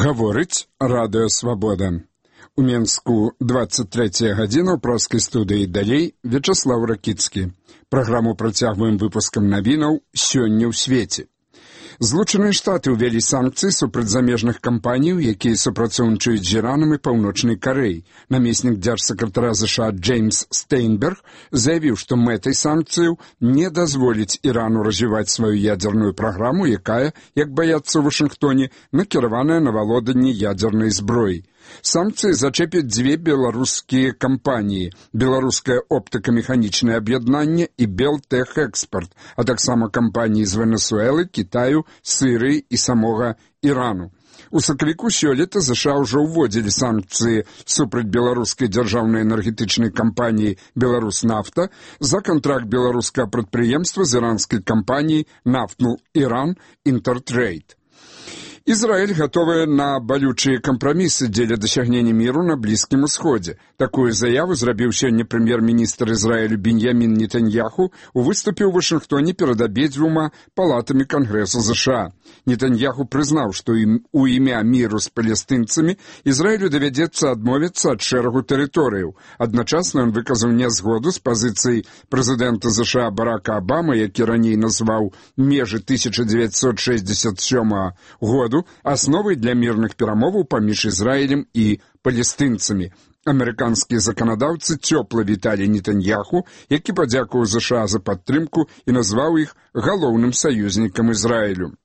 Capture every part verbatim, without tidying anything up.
Гаворыць Радыё Свабода. У Менску двадцать третья гадзіна, ў праскай студыі далей Вячаслав Ракіцкі. Праграму працягваем выпускам навінаў «Сёння ў свеце». Злучаныя Штаты ўвялі санкцыі супраць замежных кампаній, якія супрацоўнічаюць з Іранам і Паўночнай Карэяй. Намеснік дзяржсакратара ЗША Джеймс Стейнберг заявіў, што мэтай санкцыяў не дазволіць Ірану развіваць сваю ядзерную праграму, якая, як баяцца ў Вашынгтоне, накіраваная на валоданне ядзернай зброяй. Санкцыі зачэпяць дзве беларускія кампаніі – Беларускае оптыка-механічнае аб'яднанне і Белтэхэкспарт, а таксама кампаніі з Венесуэлы, Кітаю, Сірыі і самога Ірану. У сакавіку сёлета ЗША ўжо ўводзілі санкцыі супраць беларускай дзяржаўнай энергетычнай кампаніі «Беларуснафта» за кантракт беларускага прадпрыемства з іранскай кампаніяй «Нафтну Иран Интертрейд». Израиль готовы на болючие компромиссы дзеля дасягнення миру на Близкім Усходе. Такую заяву зрабіў сёння прэм'ер-міністр Израилю Беньямин Нетаньяху у выступе ў Вашынгтоне перад абедзвюма палатамі Кангрэсу ЗША. Нетаньяху прызнаў, што у імя міру з палестынцамі Израилю давядзецца адмовіцца ад шэрагу тэрыторыяў. Адначасна ён выказаў нязгоду з пазіцыяй прэзідэнта ЗША Барака Обамы, які раней назваў межы тысяча девятьсот шестьдесят сёмага году асновай для мірных перамоваў паміж Ізраілем і палестынцамі. Амерыканскія заканадаўцы цёпла віталі Нетаньяху, які падзякаваў ЗША за падтрымку і назваў іх галоўным саюзнікам Ізраілю.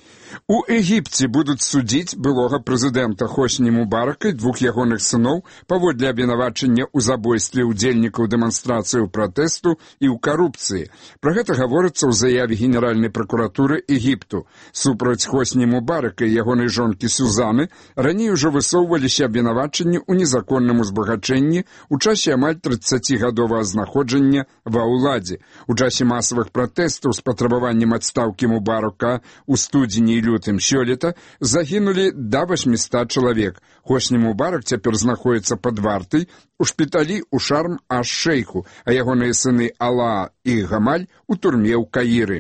У Егіпце будуць судзіць былога прэзідэнта Хосні Мубарака і двух ягоных сыноў паводле абвінавачання ў забойстве ўдзельнікаў дэманстрацыяў пратэсту і ў карупцыі. Пра гэта гаворыцца ў заяве Генеральнай пракуратуры Егіпту. Супраць Хосні Мубарака і ягонай жонкі Сюзаны раней ужо высоўваліся абвінавачанні ў незаконным узбагачэнні ў часе амаль трыццацігадовага знаходжання ва ўладзе. У часе масавых пратэстаў з патрабаваннем адстаўкі Мубарака ў студзені і лютым сёлета загінулі да восьмісот чалавек. Хосні Мубарак цяпер знаходіцца пад вартай у шпіталі ў Шарм-аш-Шэйху, а ягоныя сыны Алаа і Гамаль у турме ў Каіры.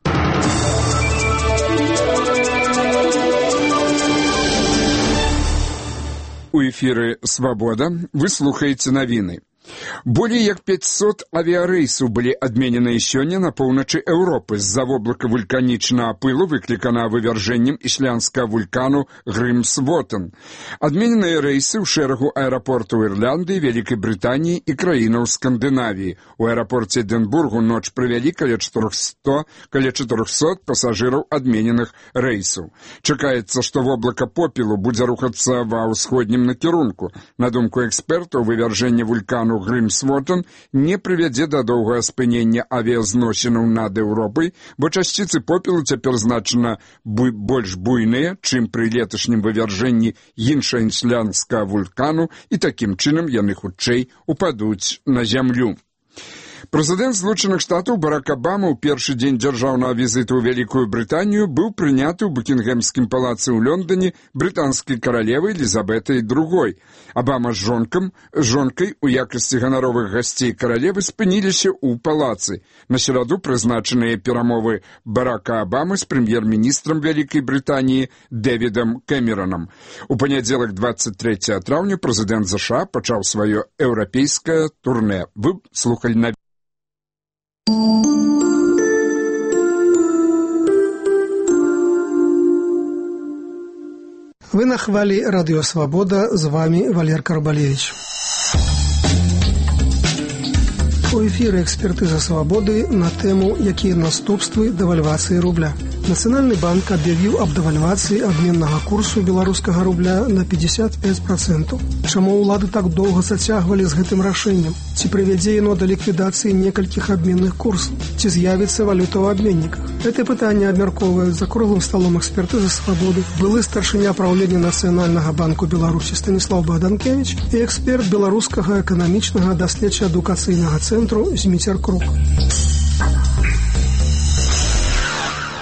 У эфіры «Свабода» вы слухаеце навіны. Болей як пятьсот авіярэйсаў былі адмененыя сёння на поўначы Еўропы з-за воблака вулканічнага пылу, выкліканага вывяржэннем ісландскага вулкану Грымсвотен. Адмененыя рэйсы ў шэрагу аэрапортаў Ірландыі, Вялікай Брытаніі і краінаў Скандынавіі. У аэрапорце Эдынбургу ноч правялі каля чатырохсот, каля чатырохсот пасажыраў адмененых рэйсаў. Чакаецца, што воблака попелу будзе рухацца ва ўсходнім накірунку. На думку экспертаў, вывяржэнне вулкану Грымсвотен не прывядзе да доўгага спынення авіязносінаў над Еўропай, бо часціцы попелу цяпер значна бу- больш буйныя, чым пры леташнім вывяржэнні іншага ісландскага вулкану, і такім чынам яны хутчэй упадуць на зямлю. Прэзідэнт Злучаных Штатаў Барак Обама ў першы дзень дзяржаўнага візіту ў Вялікую Брытанію быў прыняты ў Букінгемскім палацы ў Лондоне брытанскай каралевай Елізабетай другой. Обама з жонкам, жонкай у якасці ганаровых гасцей каралевы спыніліся ў палацы. На сераду прызначаныя перамовы Барака Обамы з прэм'ер-міністрам Вялікай Брытаніі Дэвідам Кэмеронам. У панядзелак двадцать трэцяга траўня прэзідэнт ЗША пачаў сваё еўрапейскае турнэ. Вы слухалі на Вы на хвалі Радыё Свабода, з вами Валер Карбалевич. У эфіры экспертыза свабоды на тэму «Якія наступствы дэвальвацыі рубля». Нацыянальны банк аб'явіў аб дэвальвацыі абменнага курсу беларускага рубля на пятьдесят пять процентов. Чаму ўлады так доўга зацягвалі з гэтым рашэннем? Ці прывядзе яно да ліквідацыі некалькіх абменных курсаў? Ці з'явіцца валюта ў абменніках? Гэта пытанне абмяркоўваюць за круглым сталом экспертызы свабоды былы старшыня праўлення Нацыянальнага банку Беларусі Станіслав Богданкевич і эксперт беларускага эканамічнага даследча-адукацыйнага цэнтру Зміцер Крук.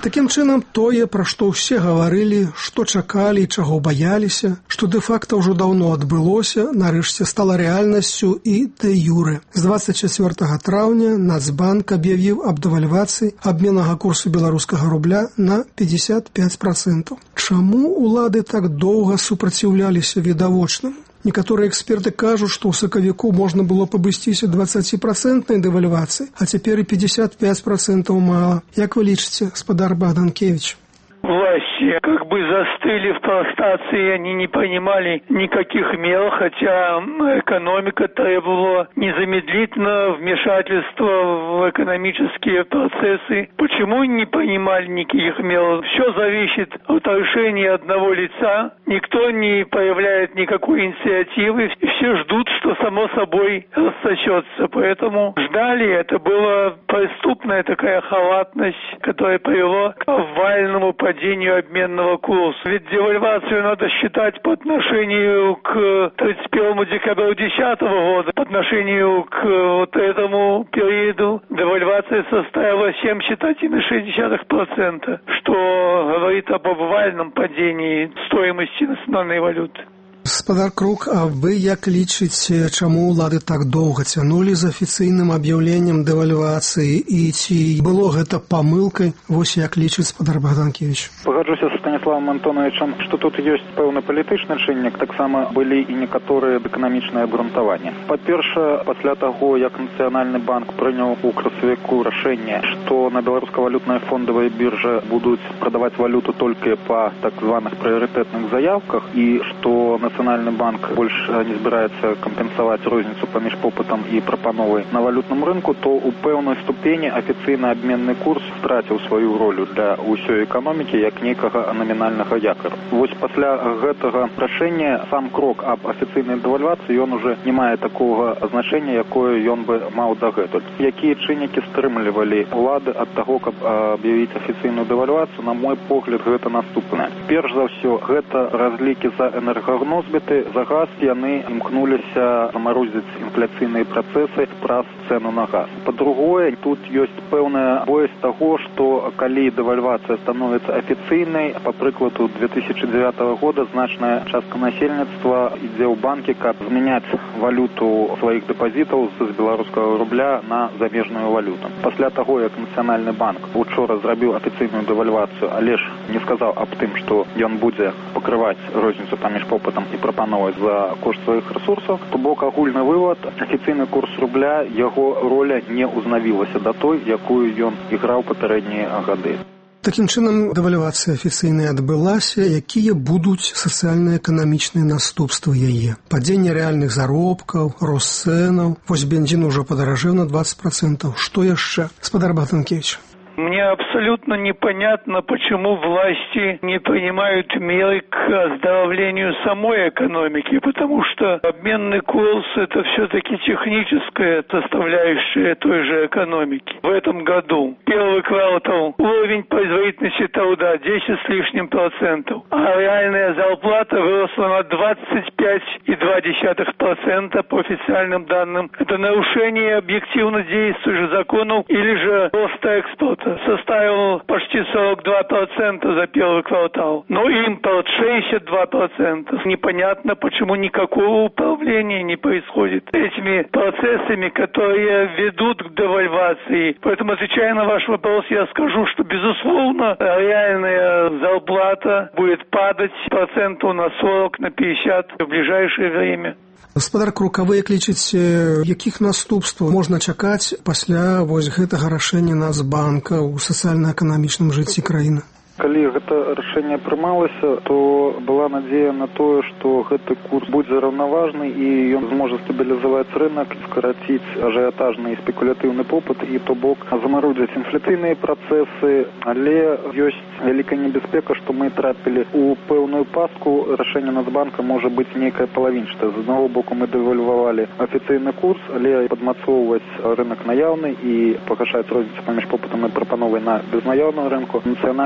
Такім чынам, тое, пра што ўсе гаварылі, што чакалі і чаго баяліся, што дэ-факта ўжо даўно адбылося, нарэшце стала рэальнасцю і дэ-юрэ. З дваццаць чацвёртага траўня Нацбанк аб'явіў аб дэвальвацыі абменнага курсу беларускага рубля на пятьдесят пять процентов. Чаму улады так доўга супраціўляліся відавочнаму? Некаторыя эксперты кажуць, што ў сакавіку можна было б абысціся дваццаціпрацэнтнай дэвальвацыі, а цяпер і пятьдесят пять процентов мала. Як вы лічыце, спадар Богданкевич? Власти как бы застыли в прострации, они не принимали никаких мер, хотя экономика требовала незамедлительно вмешательства в экономические процессы. Почему не принимали никаких мер? Все зависит от решения одного лица, никто не проявляет никакой инициативы, все ждут, что само собой рассосется. Поэтому ждали, это была преступная такая халатность, которая привела к овальному падению обменного курса. Ведь девальвацию надо считать по отношению к тридцать первому декабря две тысячи десятого года. По отношению к вот этому периоду девальвация составила семьдесят один целых шесть десятых процента, что говорит об обвальном падении стоимости национальной валюты. Спадар Крук, а вы як лічыце, чаму ўлады так доўга цянулі з афіцыйным аб'яўленнем дэвальвацыі і ці было гэта памылкай? Вось як лічыць спадар Богданкевич. Пагаджуся з Станіславам Антоновичам, што тут ёсць пэўны палітычны чыннік, таксама былі і некаторыя эканамічныя абгрунтаванні. Па-першае, пасля таго, як Нацыянальны банк прыняў у красавіку рашэнне, што на беларуска-валютнай фондавай біржы будуць прадаваць валюту толькі па так званых прыярытэтных заявках і што Национальный банк больше не збираецца кампенсаваць розніцу паміж попытам і прапановай на валютным рынку, то у пэўнай ступені афіцыйны абменны курс страціў сваю ролю для ўсёй эканомікі як нейкага намінальнага якару. Вось пасля гэтага рашэння сам крок аб афіцыйнай дэвальвацыі ён уже не мае такога значэння, якое ён бы маў дагэтуль. Якія чыннікі стрымлівалі улады ад таго, каб аб'явіць афіцыйную дэвальвацыю, на мой погляд, гэта наступнае. Перш за ўсё, гэта разлікі за энергагноз. За газ яны імкнуліся замарозіць інфляцыйныя працэсы праз цэну на газ. Па-другое, тут ёсць пэўная боязь таго, што калі дэвальвацыя становіцца афіцыйнай, па прыкладу две тысячи девятого года значная частка насельніцтва ідзе ў банкі, каб змяняць валюту сваіх дэпазітаў з беларускага рубля на замежную валюту. Пасля таго, як Нацыянальны банк учора зрабіў афіцыйную дэвальвацыю, але ж не сказаў аб тым, што ён будзе пакрываць розніцу паміж попытам і прапановаць за кошт сваіх рэсурсаў, то бок агульны вывад, афіцыйны курс рубля, яго роля не ўзнавілася да той, якую ён іграў папярэднія гады. Такім чынам, дэвальвацыя афіцыйная адбылася, якія будуць сацыяльна-эканамічныя наступствы яе? Падзенне рэальных заробкаў, рост цэнаў, вось бензін ужо падаражэў на двадцать процентов. Што яшчэ? Спадар Богданкевич. Мне абсолютно непонятно, почему власти не принимают меры к оздоровлению самой экономики, потому что обменный курс – это все-таки техническая составляющая той же экономики. В этом году первый квартал уровень производительности труда десять с лишним процентов, а реальная зарплата выросла на двадцать пять целых два десятых процента по официальным данным. Это нарушение объективно действующих законов или же роста экспорта составил почти сорок два процента за первый квартал. Но импорт шестьдесят два процента. Непонятно, почему никакого управления не происходит этими процессами, которые ведут к девальвации. Поэтому, отвечая на ваш вопрос, я скажу, что, безусловно, реальная зарплата будет падать процентов на сорок, на пятьдесят в ближайшее время. Гаспадар Крук, а вы як лічыце, якіх наступстваў можна чакаць пасля вось гэтага рашэння Нацбанка ў сацыяльна-эканамічным жыцці краіны? Калі гэта рашэнне прымалася, то была надзея на тое, што гэты курс будзе раўнаважны і ён зможа стабілізаваць рынок, скараціць ажыятажны і спекулятыўны попыт і, то бок, замарудзіць інфляцыйныя працэсы, але ёсць вялікая небяспека, што мы трапілі ў пэўную пастку. Рашэнне Нацбанка можа быць нейкае палавінчатае. З аднаго боку мы дэвальвавалі афіцыйны курс, але падмацоўваць рынок наяўны і пагашаць розніцу паміж попытам і прапановай на безнаяўным рынку. Нацыянальны банк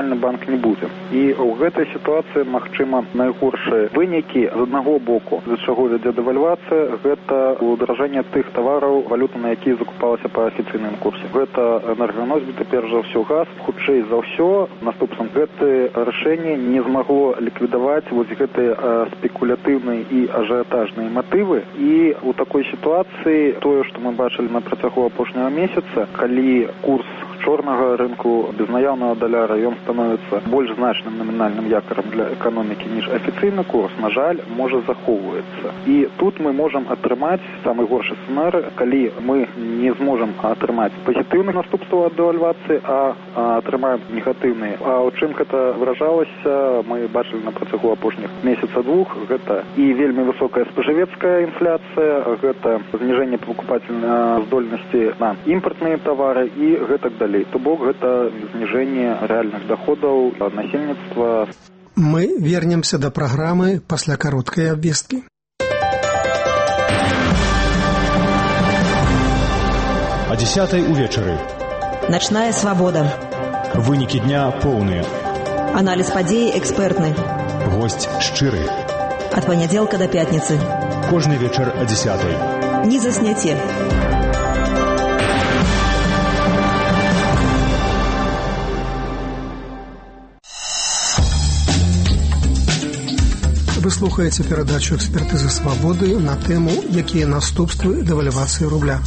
так не будзе. І ў гэтай сітуацыі, магчыма, найгоршыя вынікі. З аднаго боку, з чаго вядзе дэвальвацыя, гэта ўдаражэнне тых тавараў, валюты, на якія закупалася па афіцыйным курсе. Гэта энерганосьбіты, перш за ўсё газ. Хутчэй за ўсё, наступствам гэтае рашэнне не змагло ліквідаваць вось гэтыя спекулятыўныя і ажыятажныя матывы. І ў такой сітуацыі тое, што мы бачылі на працягу апошняга месяца, калі курс чорнага рынку без наяўнага даляра ён становіцца больш значным намінальным якарам для эканомікі, ніж афіцыйны курс, на жаль, можа захоўваецца. І тут мы можам атрымаць самы горшы сцэнарый, калі мы не зможам атрымаць пазітыўных наступстваў ад дэвальвацыі, а атрымаем негатыўныя. А ў чым гэта выражалася, мы бачылі на працягу апошніх месяца-двух. Гэта і вельмі высокая спажывецкая інфляцыя, гэта зніжэнне пакупательнай здольнасці на імпартныя тавары і гэтак далей. То бок гэта зніжэнне рэальных доходаў насельніцтва. Мы вернемся да праграмы пасля кароткай абвесткі. О дзесятай увечары. Начная свабода. Вынікі дня поўныя. Аналіз падзей экспертны. Госць шчыры. Ад панядзелка да пятніцы. Кожны вечар о дзесятай. Не засняце. Вы слухаеце перадачу «Экспертызы свабоды» на тэму «Якія наступствы дэвальвацыі рубля».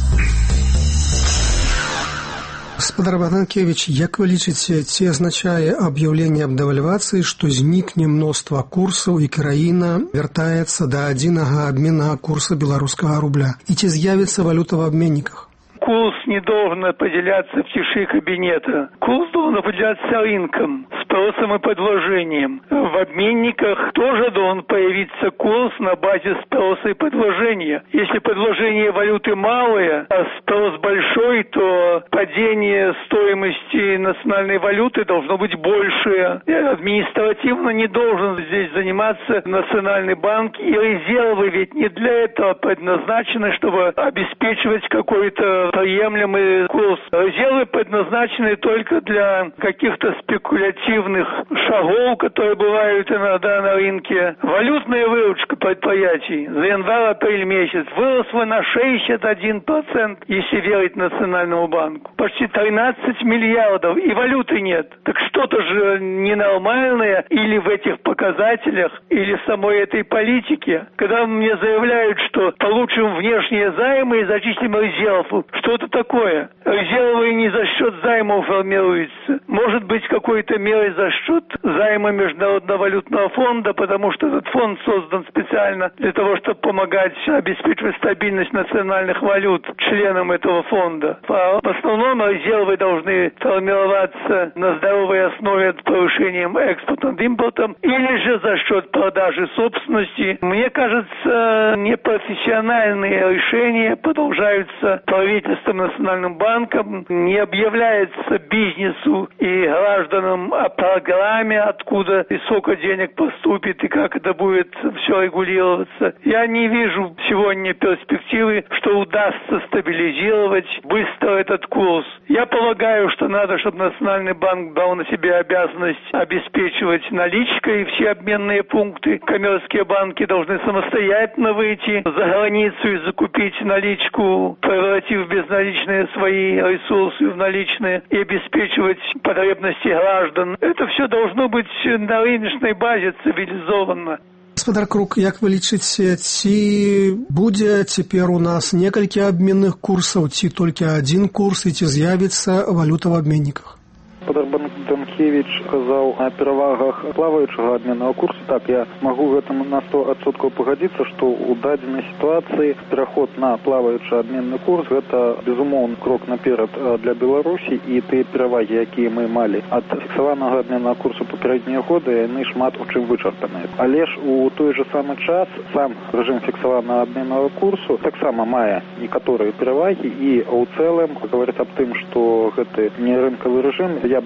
Спадар Батанкевіч, як вы лічыце, ці азначае аб'яўленне аб дэвальвацыі, што знікне мноства курсаў і краіна вяртаецца да адзінага абменнага курса беларускага рубля? І ці з'явіцца валюта в обменниках? Курс не должен определяться в тиши кабинета. Курс должен определяться рынком, спросом и предложением. В обменниках тоже должен появиться курс на базе спроса и предложения. Если предложение валюты малое, а спрос большой, то падение стоимости национальной валюты должно быть большее. И административно не должен здесь заниматься Национальный банк. И резервы ведь не для этого предназначены, чтобы обеспечивать какой-то приемлемый курс. Резервы предназначены только для каких-то спекулятивных шагов, которые бывают иногда на рынке. Валютная выручка предприятий за январь-апрель месяц выросла на шестьдесят один процент, если верить Национальному банку. Почти тринадцать миллиардов, и валюты нет. Так что-то же ненормальное или в этих показателях, или в самой этой политике. Когда мне заявляют, что получим внешние займы и зачистим резервы, что это такое? Резервы не за счет займов формируются. Может быть, какой-то мерой за счет займа Международного валютного фонда, потому что этот фонд создан специально для того, чтобы помогать обеспечивать стабильность национальных валют членам этого фонда. А в основном резервы должны формироваться на здоровой основе повышением экспорта над импортом или же за счет продажи собственности. Мне кажется, непрофессиональные решения продолжаются правительством, Национальным банком, не объявляется бизнесу и гражданам о программе, откуда и сколько денег поступит и как это будет все регулироваться. Я не вижу сегодня перспективы, что удастся стабилизировать быстро этот курс. Я полагаю, что надо, чтобы Национальный банк брал на себя обязанность обеспечивать наличкой все обменные пункты. Коммерческие банки должны самостоятельно выйти за границу и закупить наличку, превратив безналичные свои ресурсы в наличные и обеспечивать потребности граждан. Это все должно быть на рыночной базе цивилизованно. Гаспадар Крук, як вы лічыце, ці будзе цяпер у нас некалькі абменных курсаў, ці толькі адзін курс, і ці з'явіцца валюта в обменниках? Спадар Батанкевіч сказаў о перавагах плаваючага абменнага курсу. Так, я магу гэтаму на сто адсоткаў пагадзіцца, што ў дадзенай сітуацыі пераход на плаваючы абменны курс гэта безумоўны крок наперад для Беларусі, і тыя перавагі, якія мы малі ад фіксаванага абменнага курсу папярэднія годы, яны шмат у чым вычарпаныя. Але ж у той же самы час сам рэжым фіксаванага абменнага курсу таксама мае некаторыя перавагі, і ў цэлым гаварыць аб тым, што гэты не рынкавы рэжым, я б не стаў, ён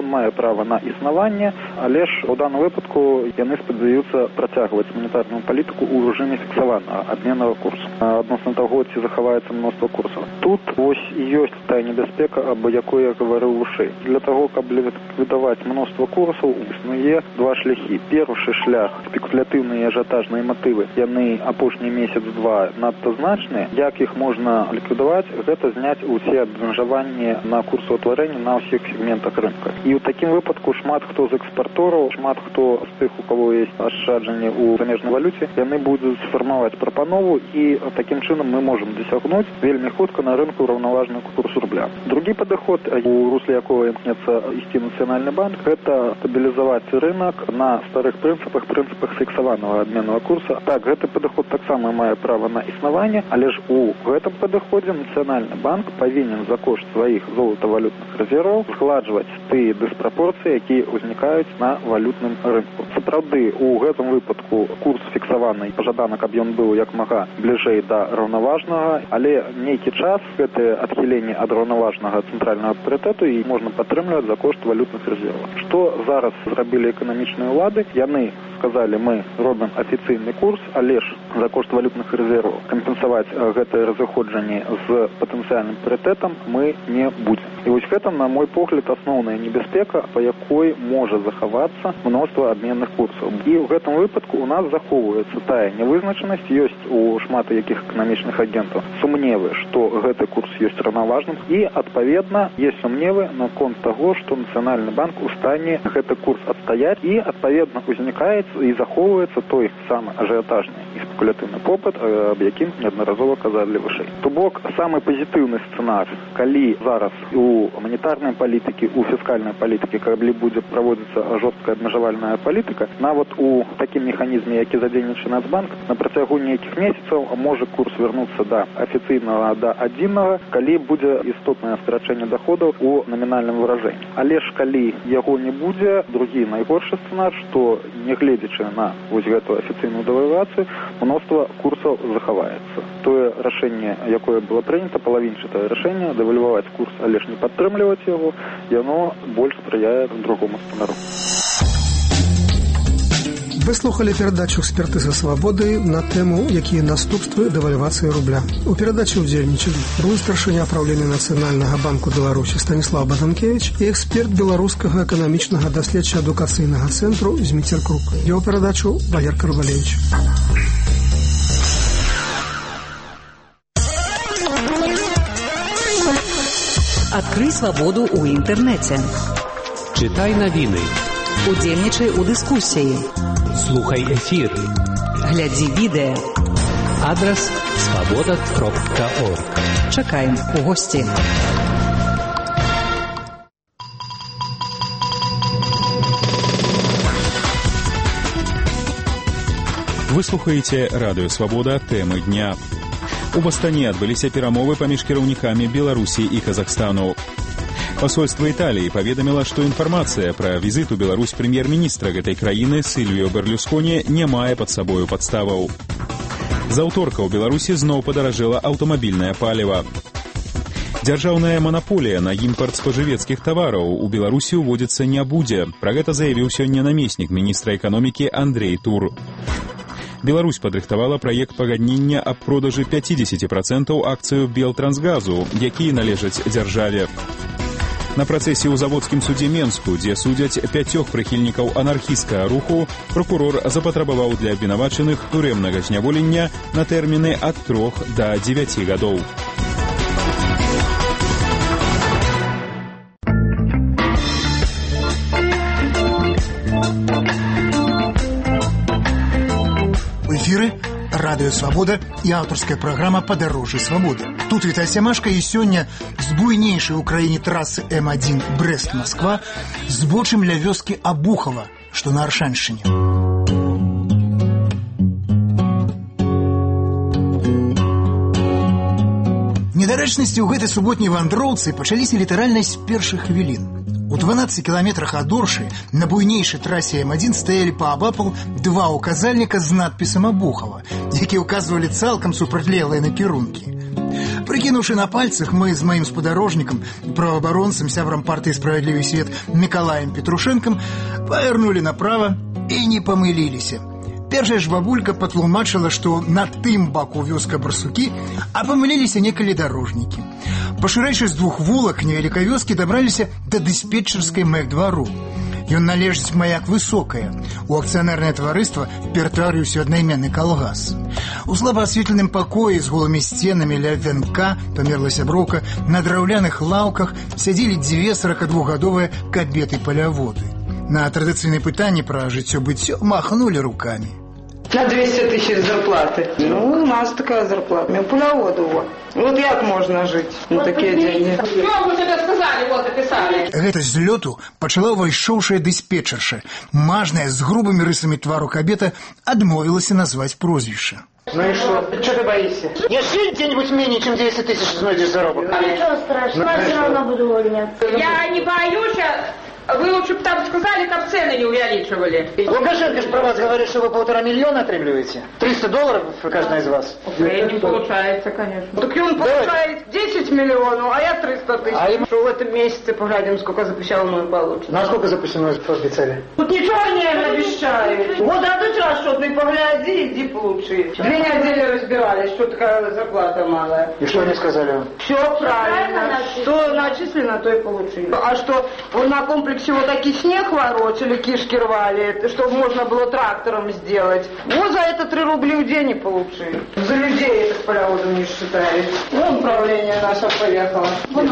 ён мае права на існаванне, але ж у даному випадку яны спадзяюцца працягваць манетарную палітыку ў рэжыме фіксаванага абменнага курсу адносна таго, ці захаваецца мноства курсаў. Тут вось і ёсць тая небяспека, аб якой я гаварыў вышэй. Для таго, каб ліквідаваць мноства курсаў, існуе два шляхі. Першы шлях – спекулятыўныя і ажыятажныя матывы. Яны апошні месяц-два надта значныя. Як іх можна ліквідаваць? Гэта зняць усе абмежаванні на курсаўтварэнне на ўсіх сегментах рынка. І ў такім выпадку шмат хто з экспартораў, шмат хто з тых, у кого есть ашчаджанні ў замежнай валюце, яны будуць сфармаваць прапанову, і такім чынам мы можам дасягнуць вельмі хутка на рынку раўнаважны курс рубля. Другі падыход, у русле якого імкнецца ісці Нацыянальны банк, гэта стабілізаваць рынок на старых прынцыпах, прынцыпах фіксаванага абменнага курса. Так, гэты падыход таксама мае права на існаванне, але ж у гэтым падыходзе Нацыянальны банк павінен за кошт сваіх золатавалютных рэзерваў згладжваць тыя дыспрапорцыі, якія ўзнікаюць на валютным рынку. Сапраўды, у гэтым выпадку курс фіксаваны, пажадана, каб ён быў як мага бліжэй да раўнаважнага, але нейкі час гэтае адхіленне ад раўнаважнага цэнтральнага прыоритету і можна падтрымліваць за кошт валютных рэзерваў. Што зараз зрабілі эканамічныя ўлады? Яны сказалі, мы робім афіцыйны курс, але ж за кошт валютных рэзерваў кампенсаваць гэтае разыходжанне з патэнцыяльным прыоритетам мы не будзем. І вось гэта, на мой погляд, асноўная небяспека, па якой можа захавацца мноства абменных курсаў. І ў гэтым выпадку у нас захоўваецца тая нявызначанасць, ёсць у шмат якіх эканамічных агентаў сумневы, што гэты курс ёсць раўнаважным, і, адпаведна, ёсць сумневы наконт таго, што Нацыянальны банк у стане гэты курс адстаяць, і, адпаведна, узнікаецца і захоўваецца той самы ажыятажны і спекулятыўны попыт, аб якім неаднаразова казалі вышэй. То бок, самы пазітыўны сцэнар, калі зараз у манетарнай палітыкі, у фіскальнай палітыкі, калі будзе праводзіцца жорсткая абмежавальная палітыка, нават у такім механізме, які задзейнічае Нацбанк, на працягу нейкіх месяцаў можа курс вярнуцца да афіцыйнага, да адзінага, калі будзе істотнае скарачэнне даходаў у намінальным выражэнні. Але ж калі яго не будзе, другі найгоршы сцэнар, што нягледзячы на вось гэту афіцыйную дэвальвацыю, мноства курсаў захаваецца. Тое рашэнне, якое было прынята, палавінчатае рашэнне, дэвальваваць курс, але ж не падтрымліваць яго, яно больш спрыяе другому сцэнару. Вы слухали перадачу «Экспертыза свабоды» на тэму «Якія наступствы дэвальвацыі рубля». У перадачы ўдзельнічалі былы старшыня праўлення Нацыянальнага банку Беларусі Станіслав Базанкевіч і эксперт беларускага эканамічнага даследча-адукацыйнага цэнтру Зміцер Крук. Яго перадачу Валер Карвалевич. Адкрый свабоду ў інтэрнэце. Чытай навіны. Удзельнічай у дыскусіі. Слухай эфір. Глядзі відэа. Адрас свабода кропка орг. Чакаем у госці. Вы слухаеце радыё «Свабода», тэмы дня. У Бастане адбыліся перамовы паміж кіраўнікамі Беларусі і Казахстану. Посольство Італіі паведаміла, што інфармацыя пра візіт у Беларусь прэм'ер-міністра гэтай краіны Сільвіо Берлюсконі не мае пад сабою падставаў. З аўторка ў Беларусі зноў падаражэла аўтамабільнае паліва. Дзяржаўная манаполія на імпарт спажывецкіх тавараў у Беларусі ўводзіцца не будзе. Пра гэта заявіў сёння намеснік міністра эканомікі Андрей Тур. Беларусь падрыхтавала праект пагаднення аб продажы пяцьдзесят процентаў акцыю Белтрансгазу, якія належаць дзяржаве. На працэсе ў заводскім судзе Менску, дзе судзяць пяцёх прыхільнікаў анархісцкага руху, прокурор запатрабаваў для абвінавачаных турэмнага зняволення на тэрміны ад трох да дзевяці гадоў. В эфіры радыё «Свабода» і аўтарская праграма «Падарожжы свабоды». Тут Віталь Сямашка, і сёння з буйнейшай у краіне трасы эм адзін Брэст-Масква збочым ля вёскі Абухова, што на Аршаншчыне. Недарэчнасці ў гэтай суботняй вандроўцы пачаліся літаральна з першых хвілін. У дванаццаці кіламетрах ад Оршы на буйнейшай трасе эм адзін стаялі паабапал два указальніка з надпісам Абухова, якія ўказвалі цалкам супрацьлеглыя накірункі. Прикинувши на пальцах, мы с моим сподорожником, правооборонцем, сябром партии «Справедливый свет» Миколаем Петрушенком повернули направо и не помылились. Першая ж бабулька патлумачыла, што на тым баку вёска Барсукі, а памыліліся некалі дарожнікі. Пашырэйшы з двух вулак невялікай вёскі дабраліся да дыспетчарскай мэк-двару. Ён належыць маяк высокае. У акцыянернае таварыства ператварыўся аднайменны калгас. У слаба асветленым пакоі з голымі сценамі ля вянка памерла сяброўка, на драўляных лаўках сядзелі дзве сорокадвухгадовыя кабеты-паляводы. На традыцыйнае пытанне пра жыццё-быццё махнули руками. На двести тысяч зарплаты. Ну, у нас такая зарплата. У полявода вот. Вот як можно жить на такие деньги? Что вы тебе сказали, вот описали? Гэта з лёту пачала ўвайшоўшая дыспетчарша. Мажная, з грубымі рысамі твару кабета, адмовілася назваць прозвішча. Ну и что? Что ты боишься? Если где-нибудь менее, чем десять тысяч знойдешь заработок. Ничего страшного, я все равно буду увольняться. Я не боюсь, вы лучше бы там сказали, как цены не увеличивали. Лукашенко же про вас говорит, что вы полтора миллиона отребливаете. триста долларов каждый из вас. Да не получается, конечно. Так и он получает десять миллионов, а я триста тысяч. А им что в этом месяце поглядим, сколько запущенного получится. На сколько запущенного пообещали? Тут ничего не обещают. Вот дадут расчетный, погляди, иди получи. Две недели разбирались, что такая зарплата малая. И что они сказали вам? Все правильно. Что начислено, то и получили. А что на комплексе вот такие снег ворочали, кишки рвали, чтобы можно было трактором сделать. Вот за это три рубля в день и получили. За людей это поляводом не считали. Вон управление наше поехало.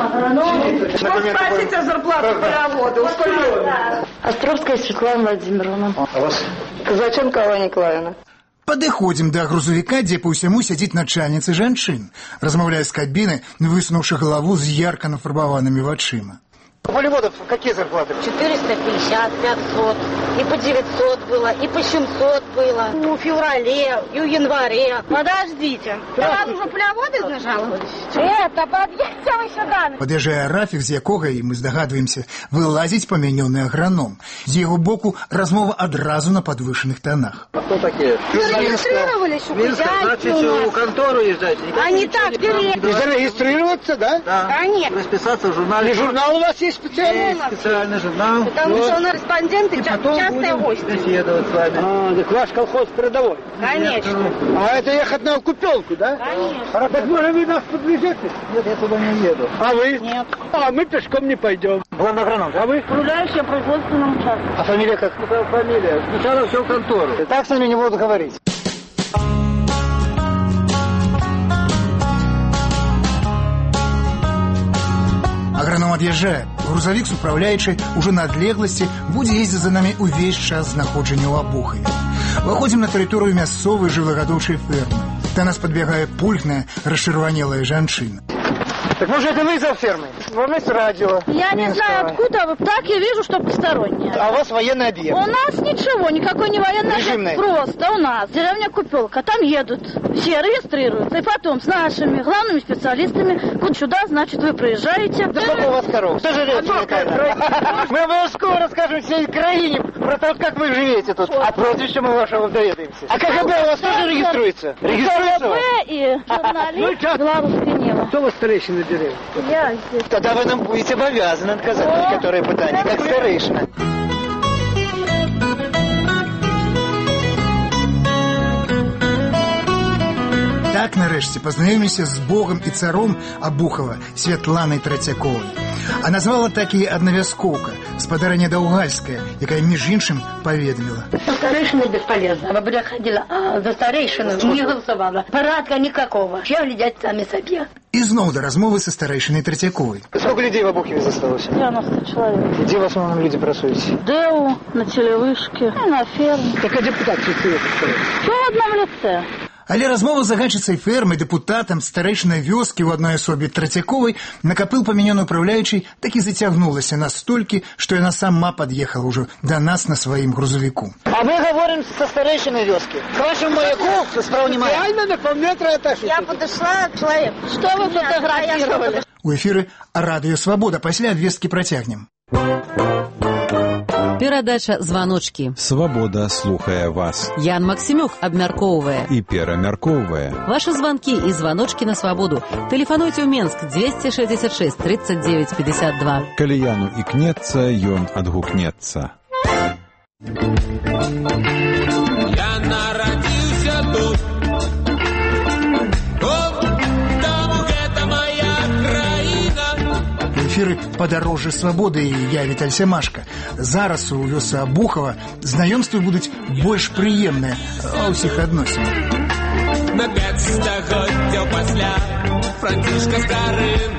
Ну, спросите зарплату полявода. Сколько? Островская Светлана Владимировна. А вас? Казаченко Алла Николаевна. Падыходзім да грузавіка, дзе па ўсяму сядзіць начальніца жанчын, размаўляе з кабіны, высунуўшы галаву з ярка нафарбаванымі вачыма. У полеводов какие зарплаты? четыреста пятьдесят, пятьсот, и по девятьсот было, и по семьсот было. Ну, в феврале, и в январе. Подождите. Вас уже полеводы нажаловались? Это, подъедьте вы сюда. Пад'язджае Рафік, з якога, і мы здагадваемся, вылазіць памянёны аграном. З яго боку размова адразу на падвышаных тонах. А кто такие? Зарегистрировались у Минска, значит, у контору езжайте. Они так, И зарегистрироваться, да? Да. Конечно. Расписаться в журнале. И журнал у вас есть? Специальный, специальный журнал. Потому вот. что у нас корреспонденты, и частные гости. Беседовать с вами. А, так ваш колхоз передовой. Конечно. А это ехать на Купелку, да? Конечно. А так, может, вы нас подвезете? Нет, я туда не еду. А вы? Нет. А мы пешком не пойдем. Главный агроном, а вы? Управляющая производственным участком. А фамилия как? Фамилия. Сначала все в контору. Так с нами не будут говорить. Аграном ад'язджае. Грузавік супраўляючы ўжо на адлегласці будзе ездзіць за намі ўвесь час знаходжання ў Абухаве. Выходзім на тэрыторыю мясцовай жывёлагадоўчай фермы. Да нас падбягае пульхная, расчырванелая жанчына. Так может, это вы за фермой? Вам есть радио? Я не знаю, откуда вы. Так я вижу, что посторонние. А у вас военный объект? У нас ничего, никакой не военный Режимный. объект. Просто у нас деревня Купелка. Там едут, все регистрируются. И потом с нашими главными специалистами. Вот сюда, значит, вы приезжаете. Да сколько у вас коров? Кто жрет? Мы обовязково расскажем всей краине про то, как вы живете тут. А прозвище мы вашего доведаемся. А КГБ у вас тоже региструется? Региструется? КГБ и журналист Белорусское небо. Кто у вас старейшина деревни? Я здесь. Тогда вы нам будете обязаны отказать на некоторые пытания, как старейшина. Так, нарэшце, пазнаёміліся з богам і царом Абухова, Святланай Трацяковай. А назвала так і адна вяскоўка, спадарыня Даўгальская, якая, між іншым, паведаміла. Старейшина бесполезна. Бабуля ходила, а за старейшину не голосовала. Порядка никакого. Все глядят сами себе. І зноў да размовы са старейшиной Трацяковой. Сколько людей в Обухове засталось? девяносто человек. Где в основном люди просуются? ДЭУ, на телевышке, на ферме. Так а депутат что стоит? Все в одном лице. Але размова з загадчыцай фермы, дэпутатам, старэйшынай вёскі ў адной асобе Трацяковай накапыл памянёны ўпраўляючы так і зацягнулася настолькі, што яна сама пад'ехала ўжо да нас на сваім грузавіку. А мы говорим со старейшиной вёски. К вашему маяку справа не моя. Реально на полметра отошли. Я подошла к человеку. Что вы фотографировали? У эфіры Радыё Свабода. Пасля абвесткі працягнем. Перадача «Званочкі». Свабода слухае вас. Ян Максімюк абмяркоўвае І перамяркоўвае. Ваши звонки и звоночки на свободу. Телефонуйте в Минск двести шестьдесят шесть тридцать девять пятьдесят два. Калі Яну ікнецца, ён адгукнецца. Я народился тут. Эфиры «Падарожжа свабоды» і я, Віталь Сямашка. Зараз у вёсы Абухова знаёмствы будуць больш прыемныя ва ўсіх адносінах. На пять стагоддзяў пасля Францішка старым.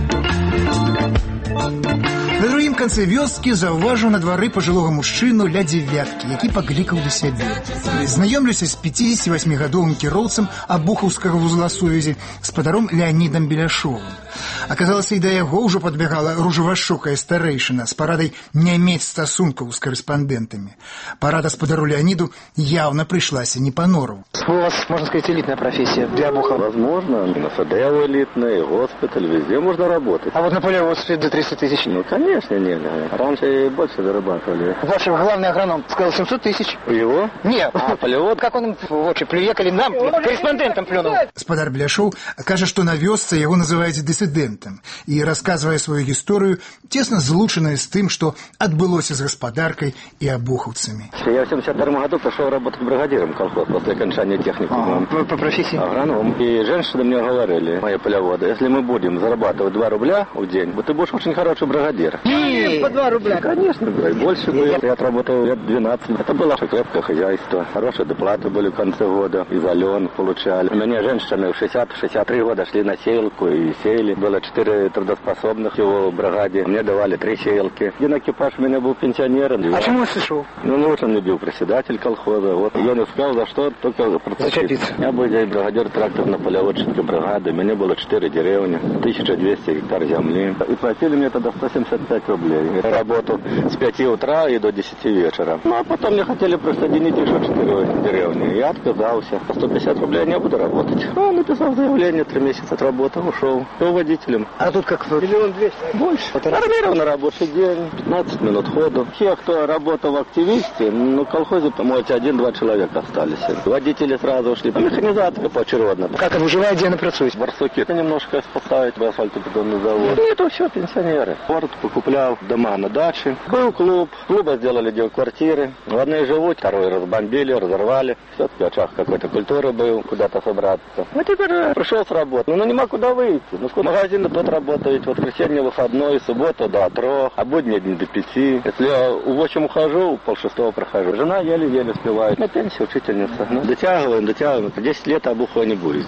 На другім канцы вёскі заўважыў на двары пажылога мужчыну ля дзевяткі, які паклікаў да сябе. Знаёмлюся з пяцідзесяцівасьмігадовым кіроўцам абухаўскага вузла сувязі спадаром Леанідам Беляшовым. Аказалася, і да яго ўжо падбягала ружавашокая старэйшына з парадай не мець стасункаў з карэспандэнтамі. Парада спадару Леаніду явно прыйшлася не па нору. У вас, можно сказать, элитная профессия для Обухова. Возможно. На ФДУ элитная, госпиталь, везде можно работать. А вот на поле госпитале до тридцати тысяч? Ну, конечно, не. Раньше больше зарабатывали. Ваш главный агроном сказал семьсот тысяч. Его? Нет. А, полевод? Как он им в очи плюет или нам, корреспондентам плюнул? Спадар Беляшоў кажа, што на вёсцы яго называюць дысідэнтам і расказвае сваю гісторыю, цесна злучаную з тым, што адбылося з гаспадаркай і абухаўцамі. Я в семьдесят втором году пошел работать бригадиром колхоз после окончания техникума. А, по профессии? Агроном. И женщины мне говорили, мои полеводы, если мы будем зарабатывать два рубля в день, ты будешь очень хороший бригадир. Нет, по два рубля. Конечно, да, и больше было. Я отработал лет двенадцать. Это было крепкое хозяйство. Хорошие доплаты были в конце года. И зален получали. У меня женщины в шестьдесят-шестьдесят три года шли на сеялку и сеяли. Было четыре трудоспособных его в бригаде. Мне давали три сеялки. Один экипаж у меня был пенсионером. А чему он слышал? Ну, лучше мне бил председатель колхоза. Вот. Я не сказал, за что, только за зачепиться. Я был здесь бригадир тракторно-полеводческой бригады. У меня было четыре деревни, тысяча двести гектар земли. И платили мне тогда сто семьдесят пять рублей. Я работал с пяти утра и до десяти вечера. Ну, а потом мне хотели присоединить еще четыре деревни. Я отказался. По сто пятьдесят рублей я не буду работать. Ну, написал заявление, три месяца отработал, ушел. Был водителем. А тут как миллион двести? Больше. Нормированный рабочий день, пятнадцать минут ходу. Те, кто работал в активисте, ну, в колхозе, по-моему, один-два человека остались. Водители сразу ушли. Механизаторы поочередно. Как он выживает, где она працует? Барсуки немножко поставить в асфальтобетонный завод. И это все пенсионеры. Порт покуплял дома на даче. Был клуб. Клуба сделали две квартиры. В одной живут, второй разбомбили, разорвали. Все-таки очаг какой-то культуры был, куда-то собраться. Ну, теперь пришел с работы. Ну, нема куда выйти. Ну, магазин тот работает. Вот воскресенье выходной, суббота до трех, а будние дни до пяти. Если я в восемь ухожу, полшестого прохожу. Жена еле-еле успевает. На пенсии учительница. Ну, дотягиваем, дотягиваем. десять лет Обухова не будет.